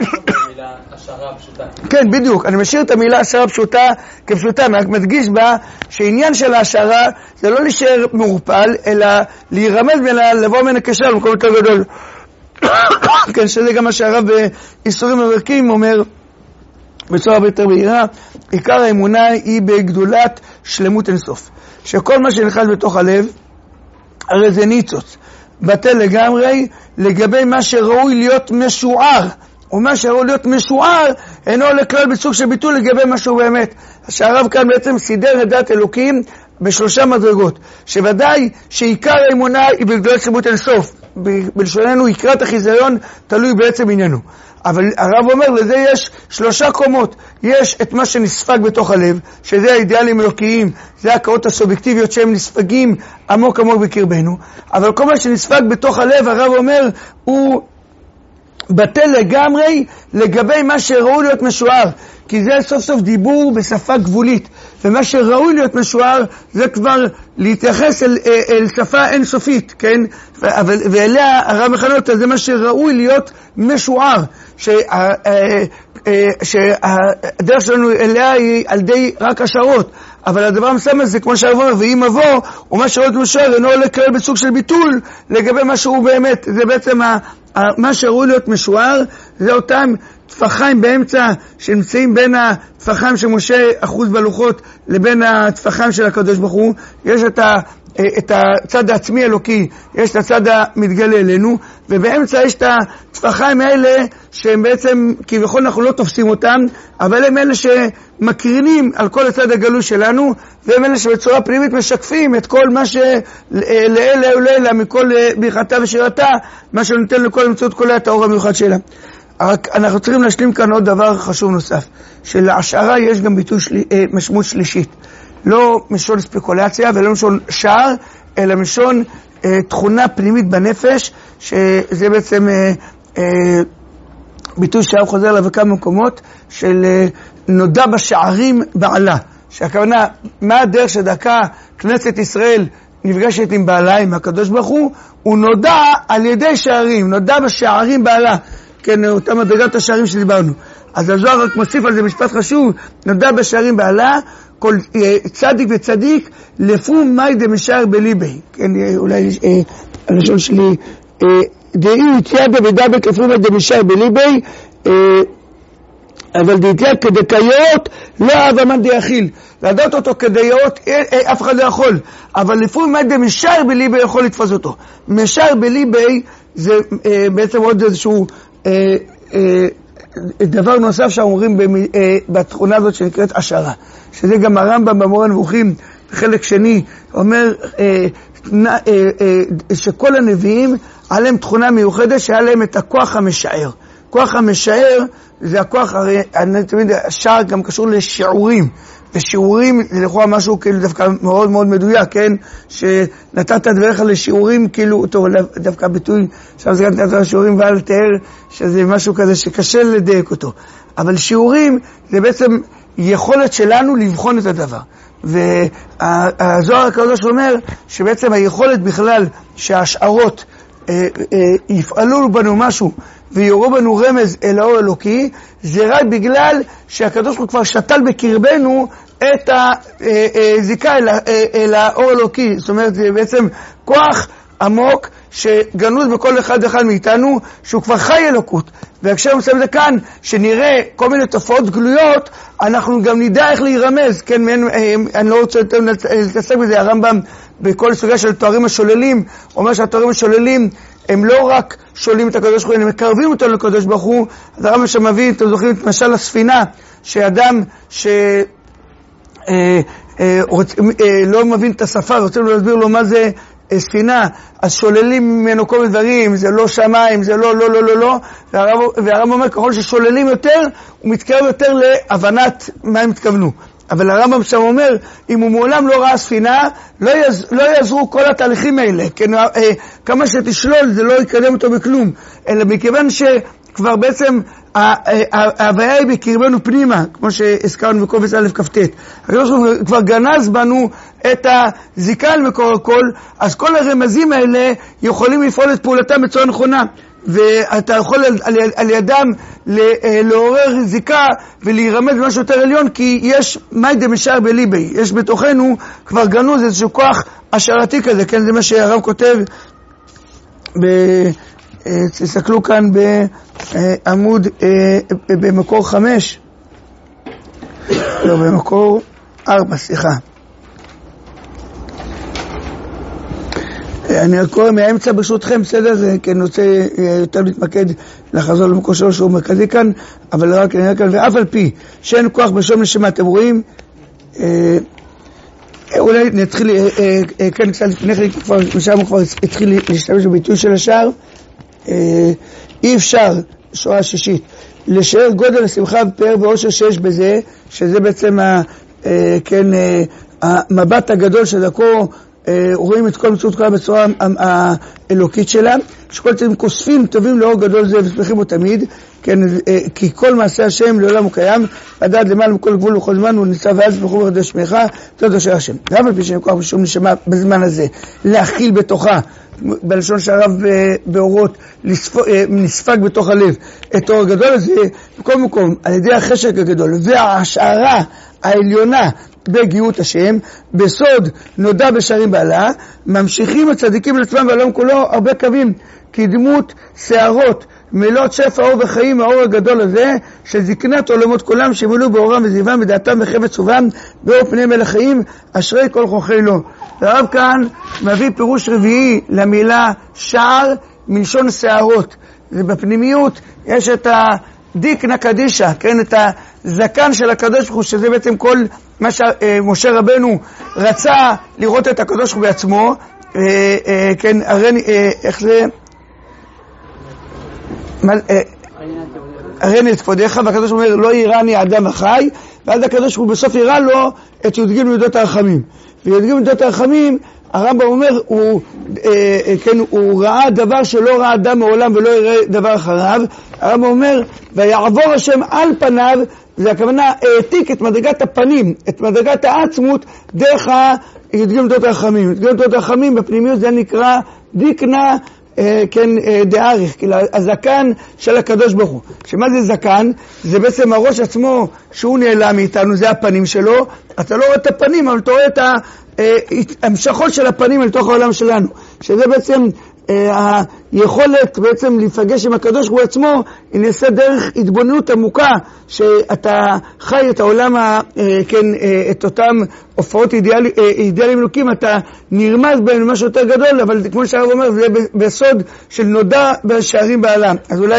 כן, בדיוק. אני משאיר את המילה השערה פשוטה כפשוטה, אני רק מדגיש בה שעניין של השערה זה לא להישאר מעורפל, אלא להירמז מן לבוא מן הקשר למקום יותר גדול. כן, שזה גם השערה באיסורים המרקים אומר בצורה הרבה יותר בהירה, עיקר האמונה היא בגדולת שלמות אינסוף. שכל מה שנכנס בתוך הלב, הרי זה ניצוץ, בטל לגמרי לגבי מה שראוי להיות משוער. ומה שראוי להיות משוער אינו לכלל בסוג של ביטול לגבי משהו באמת. שהרב כאן בעצם סידר את דת אלוקים בשלושה מדרגות, שוודאי שעיקר האמונה היא בגדולת שלמות אינסוף, בלשוננו עיקרת החיזיון תלוי בעצם עניינו. אבל הרב אומר לזה יש שלושה קומות. יש את מה שנספג בתוך הלב, שזה האידיאלים אלוקיים, זה ההכרות הסובייקטיביות שהם נספגים עמוק עמוק בקרבנו, אבל כל מה שנספג בתוך הלב הרב אומר הוא בטל לגמרי לגבי מה שראוי להיות משוער, כי זה סוף סוף דיבור בשפה גבולית, ומה שראוי להיות משוער זה כבר להתייחס אל, אל שפה אינסופית, כן? אבל, ואליה הרב מכנה אותה, זה מה שראוי להיות משוער, שה, שהדרך שלנו אליה היא על די רק השערות, אבל הדבר המסוים הזה, כמו שהרב אומר, ואם מבוא, ומה שראוי להיות משוער אינו לקרוא בסוג של ביטול לגבי מה שהוא באמת. זה בעצם ה, מה שראוי להיות משוער, זה אותם טפחיים באמצע שנמצאים בין הטפחיים של משה אחוז בלוחות לבין הטפחיים של הקדוש ברוך הוא. יש את, ה, את הצד העצמי אלוקי, יש את הצד המתגלה אלינו, ובאמצע יש את הטפחיים האלה שהם בעצם כביכול אנחנו לא תופסים אותם, אבל הם אלה שמקרינים על כל הצד הגלוי שלנו, והם אלה שבצורה פנימית משקפים את כל מה שלאלה ולאלה מכל ברכתה ושירתה, מה שנותן לכל המציאות כולה את האור המיוחד שלה. רק אנחנו צריכים להשלים כאן עוד דבר חשוב נוסף, שלהשערה יש גם ביטוי שלי, משמעות שלישית, לא משון ספקולציה ולא משון שער, אלא משון אה, תכונה פנימית בנפש, שזה בעצם אה, אה, ביטוי שהרב חוזר עליו בכמה מקומות, של אה, נודע בשערים בעלה, שהכוונה, מה הדרך שדקה כנסת ישראל נפגשת עם בעלה, עם הקדוש ברוך הוא, הוא נודע על ידי שערים, נודע בשערים בעלה, כן, אותה מדרגת השערים שדיברנו. אז הזוהר רק מוסיף על זה משפט חשוב, נודע בשערים בעלה, כל צדיק וצדיק, לפום מי דמשער בליבי. כן, אולי הלשון שלי, דאי יתיה בבדבק לפום מי דמשער בליבי, אבל דאיתיה כדקיות, לא אהב אמן דיאכיל. לדעת אותו כדיות, אף אחד לא יכול. אבל לפום מי דמשער בליבי יכול לתפוס אותו. משער בליבי זה בעצם עוד איזשהו... דבר נוסף שאומרים בתכונה הזאת שנקראת השערה, שזה גם הרמב"ם במורה הנבוכים, בחלק שני, אומר שכל הנביאים עליהם תכונה מיוחדת שהיה להם את הכוח המשער. כוח המשער זה הכוח, הרי אני תמיד, השער גם קשור לשיעורים, ושיעורים זה לכאורה משהו כאילו דווקא מאוד מאוד מדויק, כן? שנתת דבריך לשיעורים, כאילו, טוב, דווקא ביטוי, עכשיו זה גם נתת לשיעורים ואל תאר שזה משהו כזה שקשה לדייק אותו. אבל שיעורים זה בעצם יכולת שלנו לבחון את הדבר. והזוהר הקדוש אומר שבעצם היכולת בכלל שההשערות אה, אה, יפעלו בנו משהו ויורו בנו רמז אל האור אלוקי, זה רק בגלל שהקדוש הוא כבר שתל בקרבנו את הזיקה אל, אל האור אלוקי. זאת אומרת, זה בעצם כוח עמוק שגנוז בכל אחד ואחד מאיתנו, שהוא כבר חי אלוקות. והקשר מסוים את זה כאן, שנראה כל מיני תופעות גלויות, אנחנו גם נדע איך להירמז. כן, אני לא רוצה להתעסק בזה, הרמב"ם בכל סוגיה של תוארים השוללים, אומר שהתוארים השוללים הם לא רק שוללים את הקדוש ברוך הוא, הם מקרבים אותנו לקדוש ברוך הוא. אז הרמב"ם שמביא, אתם זוכרים את משל הספינה, שאדם ש... אה, אה, רוצ... אה, לא מבין את השפה, רוצים להסביר לו מה זה ספינה, אז שוללים ממנו כל מיני דברים, זה לא שמיים, זה לא, לא, לא, לא, לא, והרב, והרב אומר, ככל ששוללים יותר, הוא מתקרב יותר להבנת מה הם התכוונו. אבל הרמב"ם שם אומר, אם הוא מעולם לא ראה ספינה, לא, יעז, לא יעזרו כל התהליכים האלה, כן, אה, כמה שתשלול, זה לא יקדם אותו בכלום, אלא מכיוון שכבר בעצם ההוויה היא בקרבנו פנימה, כמו שהזכרנו בקובץ א' כ"ט. הקדוש ברוך הוא כבר גנז בנו את הזיקה על מקור הכל, אז כל הרמזים האלה יכולים לפעול את פעולתם בצורה נכונה, ואתה יכול על, על, על ידם לעורר זיקה ולהירמז במשהו יותר עליון, כי יש מיידה משער בליבי, יש בתוכנו כבר גנוז איזשהו כוח השערתי כזה, כן, זה מה שהרב כותב ב... תסתכלו כאן בעמוד, במקור חמש, לא, במקור ארבע, סליחה. אני קורא מהאמצע ברשותכם, בסדר? זה כי אני רוצה יותר להתמקד לחזור למקור שלו שהוא מרכזי כאן, אבל רק נראה כאן, ואף על פי שאין כוח בשום נשמה, אתם רואים, אולי נתחיל, כן, קצת לפני כן, כבר, משם הוא כבר התחיל להשתמש בביטוי של השער, אי אפשר, שורה שישית, לשער גודל השמחה ופאר ואושר שיש בזה, שזה בעצם ה, כן, המבט הגדול שדרכו רואים את כל מציאות כולה בצורה האלוקית שלה, שכל צדדים כוספים טובים לאור גדול זה ושמחים בו תמיד, כן, כי כל מעשה השם לעולם הוא קיים, לדעת למעלה מכל גבול וכל זמן הוא ניצב ואז שמחו ברכדי שמך, תודה אשר השם. גם על פי שאין כוח בשום נשמה בזמן הזה, להכיל בתוכה, בלשון שהרב באורות, נספג בתוך הלב את האור הגדול הזה, בכל מקום, על ידי החשק הגדול וההשערה העליונה בגאות השם, בסוד נודע בשערים בעלה, ממשיכים הצדיקים לעצמם בעולם כולו הרבה קווים, כדמות שערות, מלות שפע אור וחיים, האור הגדול הזה, של זקנת עולמות כולם, שיבלו באורם וזיבם, בדעתם וחפץ סובם, באור פני מלך חיים, אשרי כל חוכי לו. והרב כאן מביא פירוש רביעי למילה שער, מלשון שערות. זה בפנימיות, יש את הדיקנה קדישה, כן, את הזקן של הקדוש ברוך הוא, שזה בעצם כל מה שמשה רבנו רצה לראות את הקדוש ברוך הוא בעצמו, כן, הרי, איך זה? הראני את כבודיך, והקדוש אומר לא יראני אדם החי, ואז הקדוש הוא בסוף יראה לו את י"ג מידות הרחמים, וי"ג מידות הרחמים הרמב"ם אומר הוא, אה, כן, הוא ראה דבר שלא ראה אדם מעולם ולא יראה דבר אחריו. הרמב"ם אומר ויעבור השם על פניו, זה הכוונה העתיק את מדרגת הפנים, את מדרגת העצמות דרך י"ג מידות הרחמים. י"ג מידות הרחמים בפנימיות זה נקרא דיקנה, כן, דאריך, כאילו הזקן של הקדוש ברוך הוא. שמה זה זקן? זה בעצם הראש עצמו שהוא נעלם מאיתנו, זה הפנים שלו. אתה לא רואה את הפנים, אבל אתה רואה את המשכות של הפנים אל תוך העולם שלנו, שזה בעצם היכולת בעצם להיפגש עם הקדוש ברוך הוא עצמו, היא נעשה דרך התבוננות עמוקה, שאתה חי את העולם, כן, את אותם הופעות אידיאלים אלוקים, אתה נרמז בהם משהו יותר גדול, אבל כמו שהרב אומר, זה בסוד של נודע בשערים בעלה. אז אולי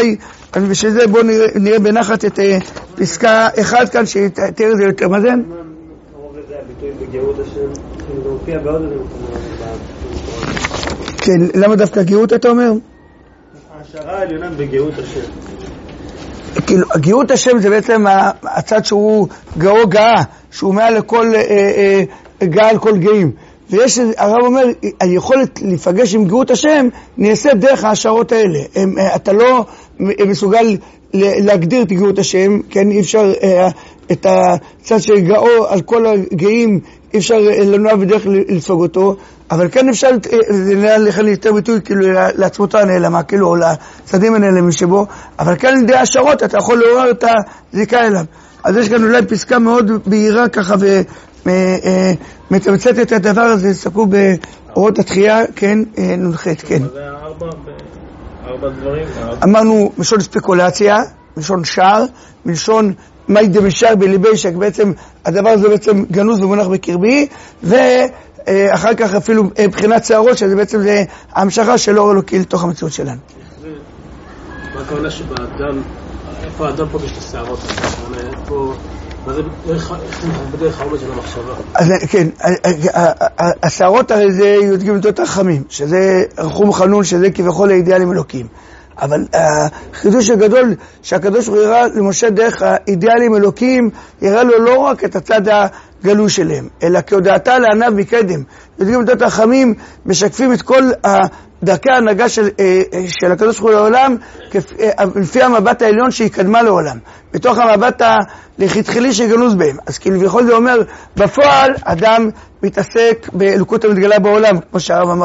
אז בשביל זה בואו נראה, נראה בנחת את פסקה אחד כאן, שתראה את זה יותר. מה זה? הרוב לזה הביטוי בגאות השם, זה מופיע בעוד איזה מקומות. כן, למה דווקא גאות אתה אומר? ההשערה העליונה בגאות השם. כאילו, גאות השם זה בעצם הצד שהוא גאו גאה, שהוא מעל לכל אה, אה, גאה על כל גאים. ויש, הרב אומר, היכולת לפגש עם גאות השם נעשה דרך ההשערות האלה. הם, אתה לא מסוגל להגדיר את גאות השם, כן, אי אפשר אה, את הצד של גאו על כל הגאים, אי אפשר לנוע בדרך לספוג אותו, אבל כן אפשר, זה נראה לך יותר ביטוי, כאילו לעצמותו הנעלמה, כאילו, או לצדים הנעלמים שבו, אבל כן על ידי ההשערות אתה יכול לעורר את הזיקה אליו. אז יש כאן אולי פסקה מאוד בהירה ככה, ומתמצת את הדבר הזה, סקרו באורות התחייה, כן, נונחת, כן. זה ארבע, ארבע דברים. אמרנו מלשון ספקולציה, מלשון שער, מלשון מי דמשער בליבי, שבעצם הדבר הזה בעצם גנוז ומונח בקרבי, ואחר כך אפילו בחינת שערות, שזה בעצם זה המשכה של אור אלוקי לתוך המציאות שלנו. מה הכוונה שבאדם, איפה האדם פוגש את השערות? מה זה בדרך העומד של המחשבה? אז כן, השערות הרי זה יודגים לתות רחמים, שזה רחום חנון, שזה כביכול האידיאלים אלוקים. אבל החידוש הגדול שהקדוש ברוך הוא הראה למשה דרך האידיאלים אלוקים, הראה לו לא רק את הצד הגלוי שלהם, אלא כהודעתה לעניו מקדם. יודגים לתות רחמים משקפים את כל דרכי ההנהגה של, של הקדוש ברוך הוא לעולם, לפי המבט העליון שהיא קדמה לעולם, בתוך המבט הלכתחילי שגנוז בהם. אז כביכול זה אומר, בפועל אדם מתעסק באלוקות המתגלה בעולם, כמו שהרב אמר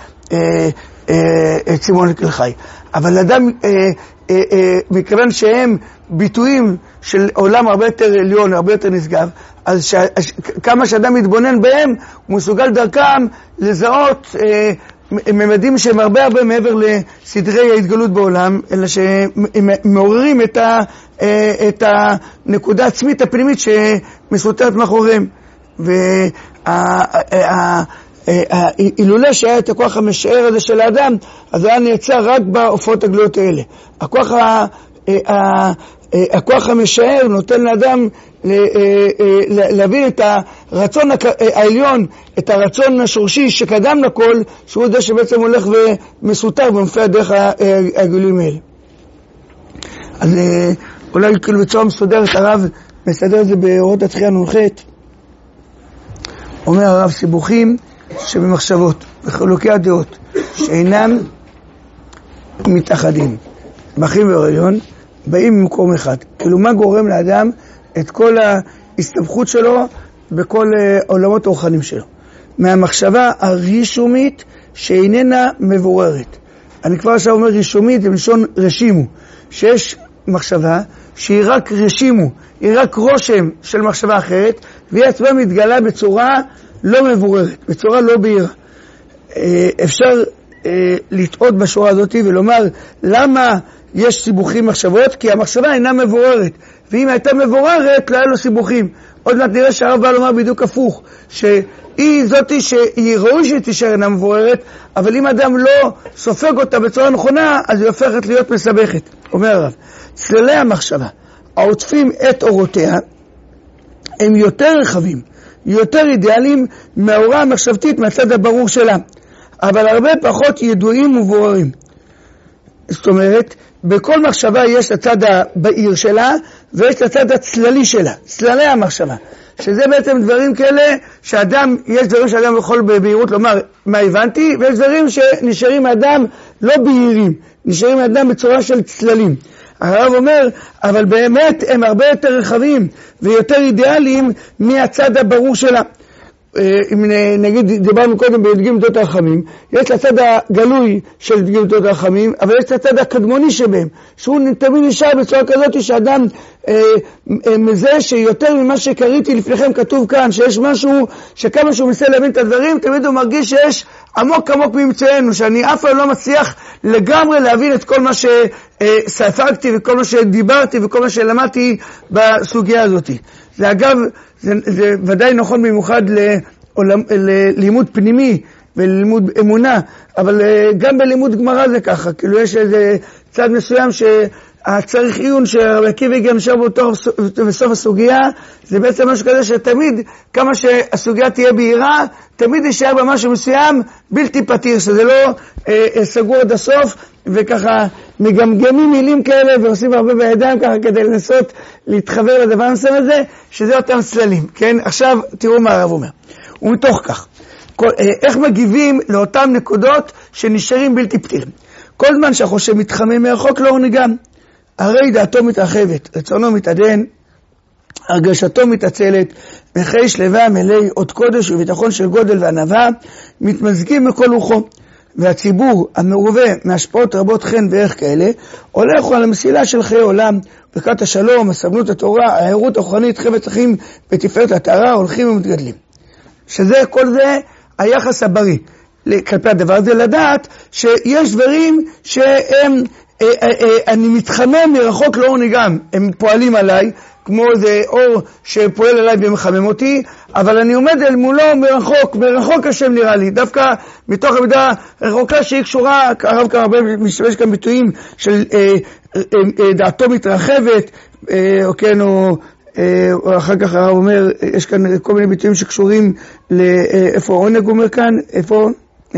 בצימון לקלחי. אבל אדם, מכיוון שהם ביטויים של עולם הרבה יותר עליון, הרבה יותר נשגב, אז ש, כמה שאדם מתבונן בהם, הוא מסוגל דרכם לזהות ממדים שהם הרבה הרבה מעבר לסדרי ההתגלות בעולם, אלא שמעוררים את, ה, את הנקודה העצמית הפנימית שמסותרת מאחוריהם. והאילולה שהיה את הכוח המשער הזה של האדם, אז היה נעצר רק בהופעות הגלויות האלה. הכוח ה... הכוח המשער נותן לאדם להבין את הרצון העליון, את הרצון השורשי שקדם לכל, שהוא יודע שבעצם הולך ומסותר במופיע דרך הגלויים האלה. אז אולי כאילו בצורה מסודרת הרב מסדר את זה באורות התחייה נונחת. אומר הרב, סיבוכים שבמחשבות, בחילוקי הדעות, שאינם מתאחדים, באחים והריון, באים ממקום אחד. כאילו מה גורם לאדם את כל ההסתבכות שלו בכל עולמות הרוחניים שלו? מהמחשבה הרישומית שאיננה מבוררת. אני כבר עכשיו אומר רישומית, זה מלשון רשימו, שיש מחשבה שהיא רק רשימו, היא רק רושם של מחשבה אחרת, והיא עצמה מתגלה בצורה לא מבוררת, בצורה לא בהירה. אפשר לטעות בשורה הזאת ולומר למה יש סיבוכים מחשבות? כי המחשבה אינה מבוררת, ואם הייתה מבוררת לא היה לו סיבוכים. עוד מעט נראה שהרב בא לומר בדיוק הפוך, שהיא זאתי שהיא ראוי שהיא תישאר אינה מבוררת, אבל אם אדם לא סופג אותה בצורה נכונה, אז היא הופכת להיות מסבכת. אומר הרב, צללי המחשבה העוטפים את אורותיה הם יותר רחבים, יותר אידיאליים מהאורה המחשבתית מהצד הברור שלה, אבל הרבה פחות ידועים ובוררים. זאת אומרת, בכל מחשבה יש הצד הבהיר שלה ויש הצד הצללי שלה, צללי המחשבה, שזה בעצם דברים כאלה שאדם, יש דברים שאדם יכול בבהירות לומר מה הבנתי, ויש דברים שנשארים האדם לא בהירים, נשארים האדם בצורה של צללים. הרב אומר, אבל באמת הם הרבה יותר רחבים ויותר אידיאליים מהצד הברור שלה. אם נגיד, דיברנו קודם בי"ג מידות הרחמים, יש לצד הגלוי של י"ג מידות הרחמים, אבל יש לצד הקדמוני שבהם, שהוא תמיד נשאר בצורה כזאת שאדם אה, אה, מזה שיותר ממה שקראתי לפניכם כתוב כאן, שיש משהו שכמה שהוא מנסה להבין את הדברים, תמיד הוא מרגיש שיש עמוק עמוק ממצאנו, שאני אף פעם לא מצליח לגמרי להבין את כל מה שספגתי וכל מה שדיברתי וכל מה שלמדתי בסוגיה הזאת. זה אגב, זה, זה ודאי נכון במיוחד לעולם, ללימוד פנימי וללימוד אמונה, אבל גם בלימוד גמרא זה ככה, כאילו יש איזה צד מסוים שהצריך עיון שרבי עקיבא גם שם בסוף הסוגיה, זה בעצם משהו כזה שתמיד, כמה שהסוגיה תהיה בהירה, תמיד יישאר במשהו מסוים בלתי פתיר, שזה לא אה, סגור עד הסוף, וככה מגמגמים מילים כאלה ועושים הרבה בידיים ככה כדי לנסות להתחבר לדבר מסוים הזה, שזה אותם צללים, כן? עכשיו תראו מה הרב אומר. ומתוך כך, כל, אה, איך מגיבים לאותם נקודות שנשארים בלתי פתירים? כל זמן שהחושב מתחמם מרחוק לא נגם, הרי דעתו מתרחבת, רצונו מתעדן, הרגשתו מתעצלת, מחי שלווה מלאי עוד קודש וביטחון של גודל וענווה, מתמזגים מכל רוחו, והציבור המעורבה מהשפעות רבות חן וערך כאלה, הולך על המסילה של חיי עולם, ברכת השלום, הסבלנות התורה, הערות הרוחנית, חפץ החיים בתפארת הטהרה, הולכים ומתגדלים. שזה, כל זה היחס הבריא כלפי הדבר הזה, לדעת שיש דברים שהם, אני מתחמם מרחוק לא נגם, הם פועלים עליי, כמו זה אור שפועל עליי ומחמם אותי, אבל אני עומד אל מולו מרחוק, מרחוק השם נראה לי, דווקא מתוך עמדה רחוקה שהיא קשורה, הרב כאן הרבה משתמש כאן ביטויים של אה, אה, אה, דעתו מתרחבת, אה, או כן, או, אה, או אחר כך הרב אומר, יש כאן כל מיני ביטויים שקשורים לאיפה עונג אומר כאן, איפה? אה,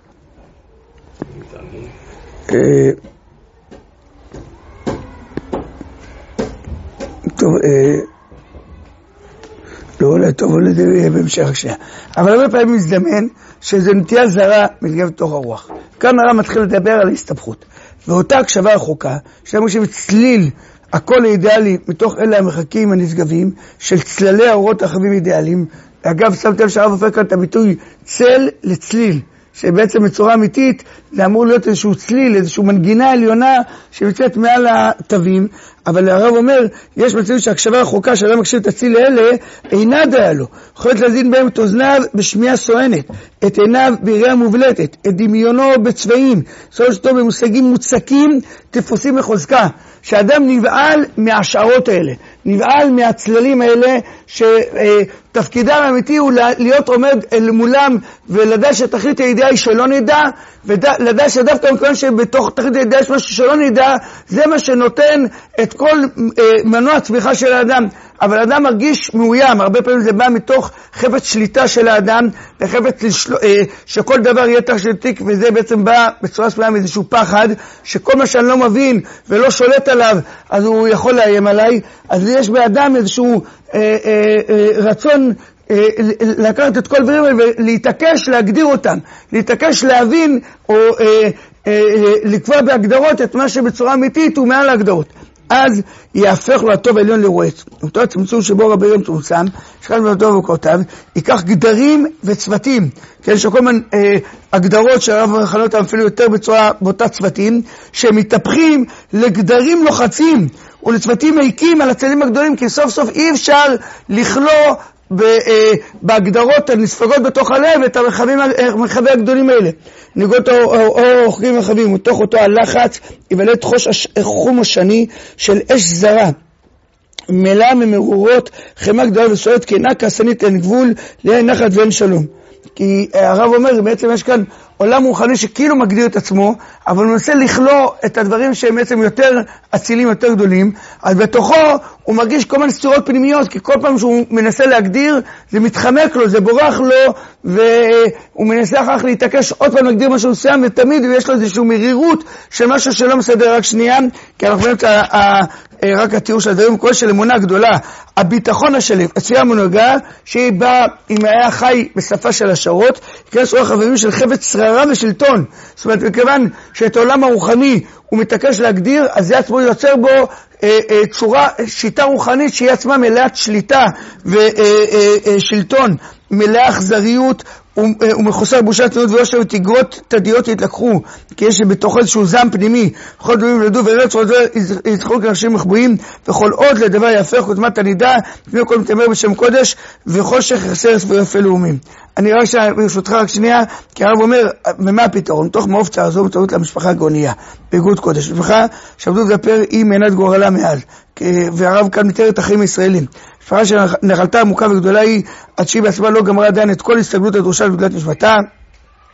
אה, טוב, אה, לא אולי טוב, אולי זה יהיה בהמשך השנייה. אבל הרבה פעמים מזדמן שזו נטייה זרה מתגבת תוך הרוח. כאן הרב מתחיל לדבר על ההסתבכות. ואותה הקשבה רחוקה, שאנחנו חושבים צליל, הכל אידיאלי, מתוך אלה המחקים הנשגבים, של צללי האורות הרחבים אידיאליים. אגב, שמתם שהרב הופך כאן את הביטוי צל לצליל. שבעצם בצורה אמיתית זה אמור להיות איזשהו צליל, איזשהו מנגינה עליונה שיוצאת מעל התווים, אבל הרב אומר, יש מצבים שהקשבה רחוקה שאדם מקשיב את הצליל האלה, אינה דיה לו, יכולת להזין בהם את אוזניו בשמיעה סואנת, את עיניו ביריעה מובלטת, את דמיונו בצבעים, סולשתו במושגים מוצקים, תפוסים בחוזקה, שאדם נבעל מהשערות האלה, נבעל מהצללים האלה, שתפקידם האמיתי הוא להיות עומד אל מולם, ולדע שתכלית הידיעה היא שלא נדע, ולדע שדווקא מכיוון שבתוך תכלית הידיעה יש משהו שלא נדע, זה מה שנותן את כל מנוע הצמיחה של האדם. אבל האדם מרגיש מאוים, הרבה פעמים זה בא מתוך חפץ שליטה של האדם, וחפץ לשל... שכל דבר יהיה תחת שליטה, וזה בעצם בא בצורה סביבה מאיזשהו פחד, שכל מה שאני לא מבין ולא שולט עליו, אז הוא יכול לאיים עליי. אז יש באדם איזשהו אה, אה, אה, רצון אה, לקחת את כל דברים ולהתעקש להגדיר אותם, להתעקש להבין או אה, אה, אה, לקבוע בהגדרות את מה שבצורה אמיתית הוא מעל ההגדרות. אז יהפך לו הטוב העליון לרועץ. אותו הצמצום שבו רבי יום צומצם, שכן בלתו וכותיו, ייקח גדרים וצוותים, כן, שכל מיני אה, הגדרות שהרב מכנה אותם אפילו יותר בצורה באותה צוותים, שמתהפכים לגדרים לוחצים ולצוותים מעיקים על הצלים הגדולים, כי סוף סוף אי אפשר לכלוא בהגדרות הנספגות בתוך הלב את המרחבי הגדולים האלה. ניגות או רוחקים מרחבים, מתוך אותו הלחץ יוולד חום השני של אש זרה, מלאה ממרורות, חמה גדולה וסוערת, כנה כעסנית אין גבול, לאין נחת ואין שלום. כי הרב אומר, בעצם יש כאן עולם רוחני שכאילו מגדיר את עצמו, אבל הוא מנסה לכלוא את הדברים שהם בעצם יותר אצילים, יותר גדולים, אז בתוכו הוא מרגיש כל מיני סתירות פנימיות, כי כל פעם שהוא מנסה להגדיר, זה מתחמק לו, זה בורח לו, והוא מנסה אחר כך להתעקש עוד פעם להגדיר משהו מסוים, ותמיד יש לו איזושהי מרירות של משהו שלא מסדר. רק שנייה, כי אנחנו רואים את רק התיאור של הדברים, כל של אמונה גדולה, הביטחון השלם, הצפייה המונהגה, שהיא באה, אם היה חי בשפה של השערות, ייכנס רוח חברים של חפץ שררה ושלטון. זאת אומרת, מכיוון שאת העולם הרוחני הוא מתעקש להגדיר, אז זה עצמו יוצר בו אה, אה, צורה, שיטה רוחנית שהיא עצמה מלאת שליטה ושלטון, מלאה אכזריות ומחוסר בושה, צניעות ויושר, ותגרות תדיות יתלקחו, כי יש בתוך איזשהו זעם פנימי, וכל דברים ילדו ורץ ועוד יתחלו כאנשים מחבואים, וכל עוד לדבר יהפך כותמת הנידה, לפני כל מתאמר בשם קודש, וחושך יחסרס ויפה לאומים. אני רואה שברשותך רק שנייה, כי הרב אומר, ומה הפתרון? תוך מעוף צער זו מתארות למשפחה גאוניה, בגוד קודש. משפחה שעבדו לדפר היא מנת גורלה מאז, והרב כאן מתאר את החיים הישראלים. משפחה שנחלתה עמוקה וגדולה היא, עד שהיא בעצמה לא גמרה עדיין את כל הסתגלות הדרושה לגדולת נשמתה,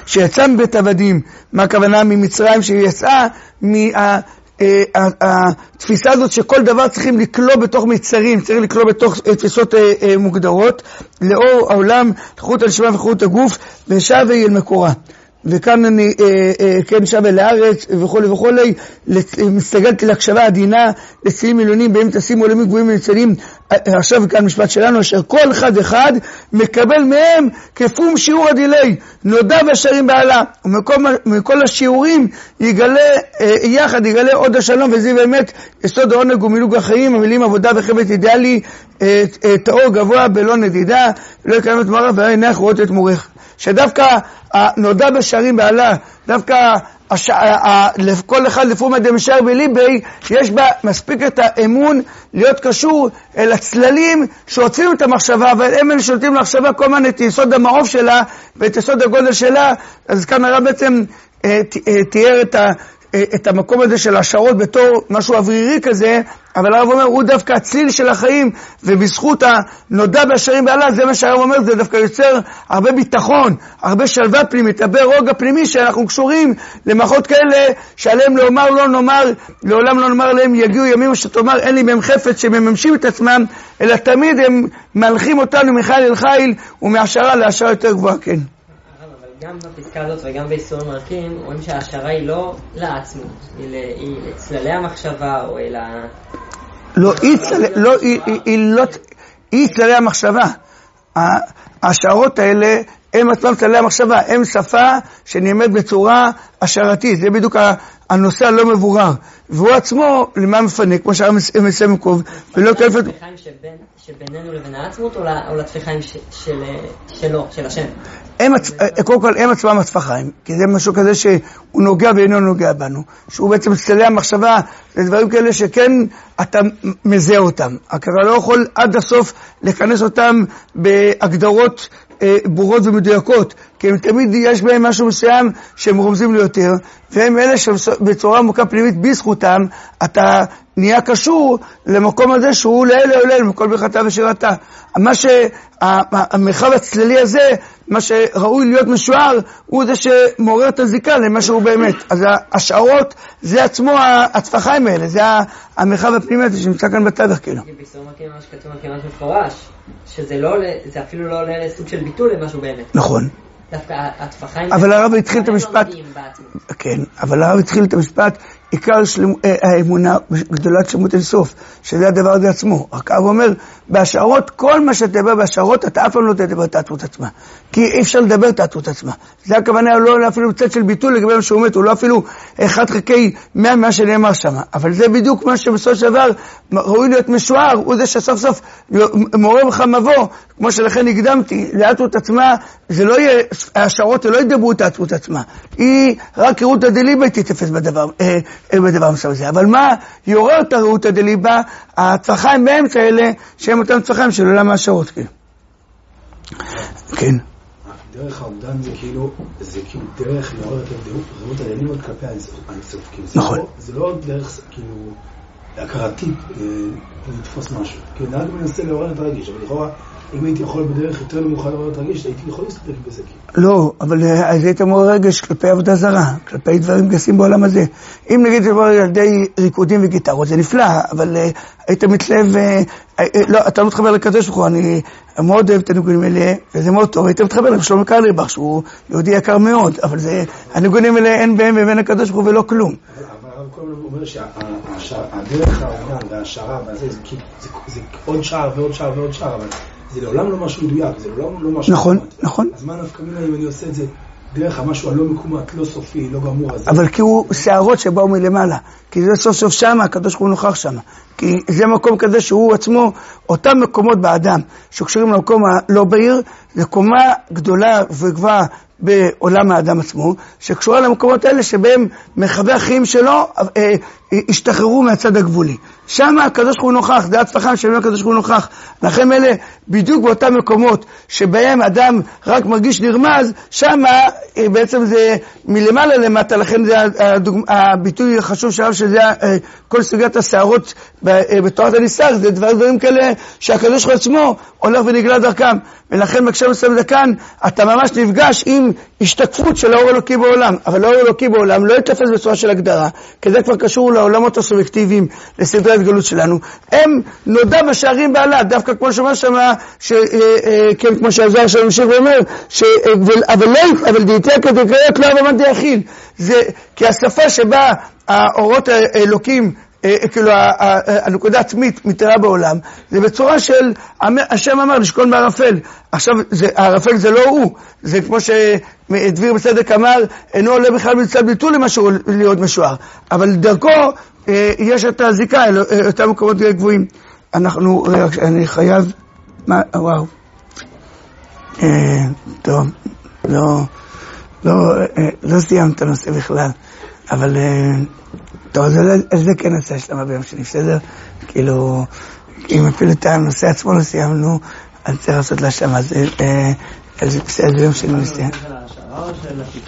שיצא מבית עבדים. מה הכוונה? ממצרים, שיצאה מה... התפיסה הזאת שכל דבר צריכים לקלוא בתוך מצרים, צריך לקלוא בתוך תפיסות מוגדרות, לאור העולם, חוט הנשמה וחוט הגוף, ושב אל מקורה. וכאן אני כן שב אל הארץ וכו' וכו', מסתגלתי להקשבה עדינה, לצלילים עליונים, בהם תשים עולמים גבוהים וניצלים. עכשיו כאן משפט שלנו, אשר כל אחד אחד מקבל מהם כפום שיעור הדילי, נודע בשערים בעלה, ומכל השיעורים יגלה יחד, יגלה עוד השלום, וזה באמת יסוד העונג ומילוג החיים, המילים עבודה וחמת אידיאלי, תאור גבוה בלא נדידה, לא יקיים את מורה ועינך רואות את מורך. שדווקא נודע בשערים בעלה, דווקא הש... כל אחד לפום אדם שער בליבי, יש בה מספיק את האמון להיות קשור אל הצללים שעוצרים את המחשבה, אבל הם אלה שולטים למחשבה כל הזמן את יסוד המעוף שלה ואת יסוד הגודל שלה. אז כאן הרב בעצם תיאר את ה... את המקום הזה של השערות בתור משהו אוורירי כזה, אבל הרב אומר, הוא דווקא הצליל של החיים, ובזכות הנודע בשערים בעלה, זה מה שהרב אומר, זה דווקא יוצר הרבה ביטחון, הרבה שלווה פנימית, הרבה רוגע פנימי, שאנחנו קשורים למערכות כאלה, שעליהם לאומר לא נאמר, לעולם לא נאמר להם, יגיעו ימים שתאמר, אין לי מהם חפץ, שמממשים את עצמם, אלא תמיד הם מלכים אותנו מחיל אל חיל, ומהשערה להשערה יותר גבוהה, כן. גם בפסקה הזאת וגם באיסורים מרקים, רואים שההשערה היא לא לעצמות, היא לצללי המחשבה או אל ה... לא, היא צללי המחשבה. ההשערות האלה הם עצמם צללי המחשבה, הם שפה שנאמרת בצורה השערתית, זה בדיוק הנושא הלא מבורר. והוא עצמו למה מפנה, כמו שהרב מסיים קוב, ולא כיף... לתפיחיים שבינינו לבין העצמות, או לתפיחיים שלו, של השם? קודם כל, הם עצמם התפחיים, כי זה משהו כזה שהוא נוגע ואינו נוגע בנו, שהוא בעצם צללי המחשבה, זה דברים כאלה שכן אתה מזהה אותם. הכרה לא יכול עד הסוף לכנס אותם בהגדרות ברורות ומדויקות, כי הם תמיד יש בהם משהו מסוים שהם רומזים ליותר, והם אלה שבצורה עמוקה פנימית בזכותם, אתה נהיה קשור למקום הזה שהוא לאלה עולה, למקום ברכתה ושירתה. מה שהמרחב הצללי הזה, מה שראוי להיות משוער, הוא זה שמעורר את הזיקה למה שהוא באמת. אז השערות זה עצמו התפחיים האלה, זה המרחב הפנימי הזה שנמצא כאן בתווך כאילו. בסוף מכיר מה שכתוב כמעט מפורש, שזה לא, זה אפילו לא עולה לסוג של ביטול למשהו באמת. נכון. דווקא התפחיים... אבל הרב התחיל את המשפט... כן, אבל הרב התחיל את המשפט, עיקר האמונה גדולת שלמות אינסוף, שזה הדבר הזה עצמו. רק הרב אומר, בהשערות, כל מה שתדבר בהשערות, אתה אף פעם לא תדבר את העצמות עצמה. כי אי אפשר לדבר את העצמות עצמה. זה הכוונה, לא אפילו צד של ביטול לגבי מה שהוא מת, הוא לא אפילו אחד חלקי מאה מה שנאמר שם. אבל זה בדיוק מה שבסוף של דבר ראוי להיות משוער, הוא זה שסוף סוף מעורר לך מבוא, כמו שלכן הקדמתי, לעצמות עצמה, זה לא יהיה, ההשערות לא ידברו את העצמות עצמה. היא רק ראותא דליבא תתפס בדבר, אה, בדבר מסוים הזה. אבל מה יעורר את ראותא דליבא? הצרחיים באמצע האלה, שהם אותם צרחיים של עולם ההשערות, כן. כן. דרך האומדן זה כאילו, זה כאילו דרך לעורר את ראותא דליבא כלפי האינסוף. נכון. זה לא דרך, כאילו, הכרתית, לתפוס משהו. כי נהג מנסה לעורר את הרגש, אבל לכאורה, אם הייתי יכול בדרך יותר נמוכה לעורר את הרגש, הייתי יכול להסתפק בזה. לא, אבל אז היית מעורר רגש כלפי עבודה זרה, כלפי דברים גסים בעולם הזה. אם נגיד זה מעורר ילדי ריקודים וגיטרות, זה נפלא, אבל היית מתלהב, לא, אתה לא מתחבר לקדוש ברוך הוא, אני מאוד אוהב את הניגונים האלה, וזה מאוד טוב, היית מתחבר לשלמה קרליבך, שהוא יהודי יקר מאוד, אבל הניגונים האלה אין בהם ובין הקדוש ברוך הוא ולא כלום. הרב כל הזמן אומר שהדרך האומדן וההשערה זה עוד שער ועוד שער ועוד שער, אבל זה לעולם לא משהו מדויק, זה לעולם לא משהו... נכון, נכון. אז מה נפקא מינה אם אני עושה את זה דרך המשהו הלא מקומט, לא סופי, לא גמור הזה? אבל כי הוא שערות שבאו מלמעלה, כי זה סוף סוף שמה, הקדוש ברוך הוא נוכח שמה. כי זה מקום כזה שהוא עצמו, אותם מקומות באדם שקשורים למקום הלא בעיר, זה קומה גדולה וגבוהה בעולם האדם עצמו, שקשורה למקומות האלה שבהם מרחבי החיים שלו אה, השתחררו מהצד הגבולי. שם הקדוש ברוך הוא נוכח, זה הצלחם שבהם הקדוש ברוך הוא נוכח. לכם אלה בדיוק באותם מקומות שבהם אדם רק מרגיש נרמז, שם אה, בעצם זה מלמעלה למטה, לכן זה הדוג... הביטוי החשוב שלב שזה אה, כל סוגיית השערות אה, בתורת הניסר, זה דבר, דברים כאלה שהקדוש ברוך הוא עצמו הולך ונגלה דרכם. ולכן בקשר מסוים זה כאן, אתה ממש נפגש עם השתקפות של האור אלוקי בעולם, אבל האור אלוקי בעולם לא יתפס בצורה של הגדרה, כי זה כבר קשור לעולמות הסובייקטיביים, לסדרי ההתגלות שלנו. הם נודע בשערים בעלה, דווקא כמו שאומר שמה, כן, כמו שהזוהר שלנו ממשיך ואומר, אבל לא, אבל דייתיה כדקריות לא אבמת דיחיל. זה כי השפה שבה האורות האלוקים, כאילו הנקודה עצמית מתארה בעולם, זה בצורה של, השם אמר לשכון בערפל. עכשיו, הערפל זה לא הוא, זה כמו שדביר בסדק אמר, אינו עולה בכלל מצד ביטול למשהו להיות משוער. אבל דרכו יש את הזיקה, אותם מקומות גבוהים. אנחנו, אני חייב, מה, וואו. טוב, לא, לא, לא סיימת הנושא בכלל, אבל טוב, אז זה כן נושא השלמה ביום שני, בסדר? כאילו, אם אפילו את הנושא עצמו לא סיימנו, אז צריך לעשות להשלמה, אז זה ביום שני נסיים.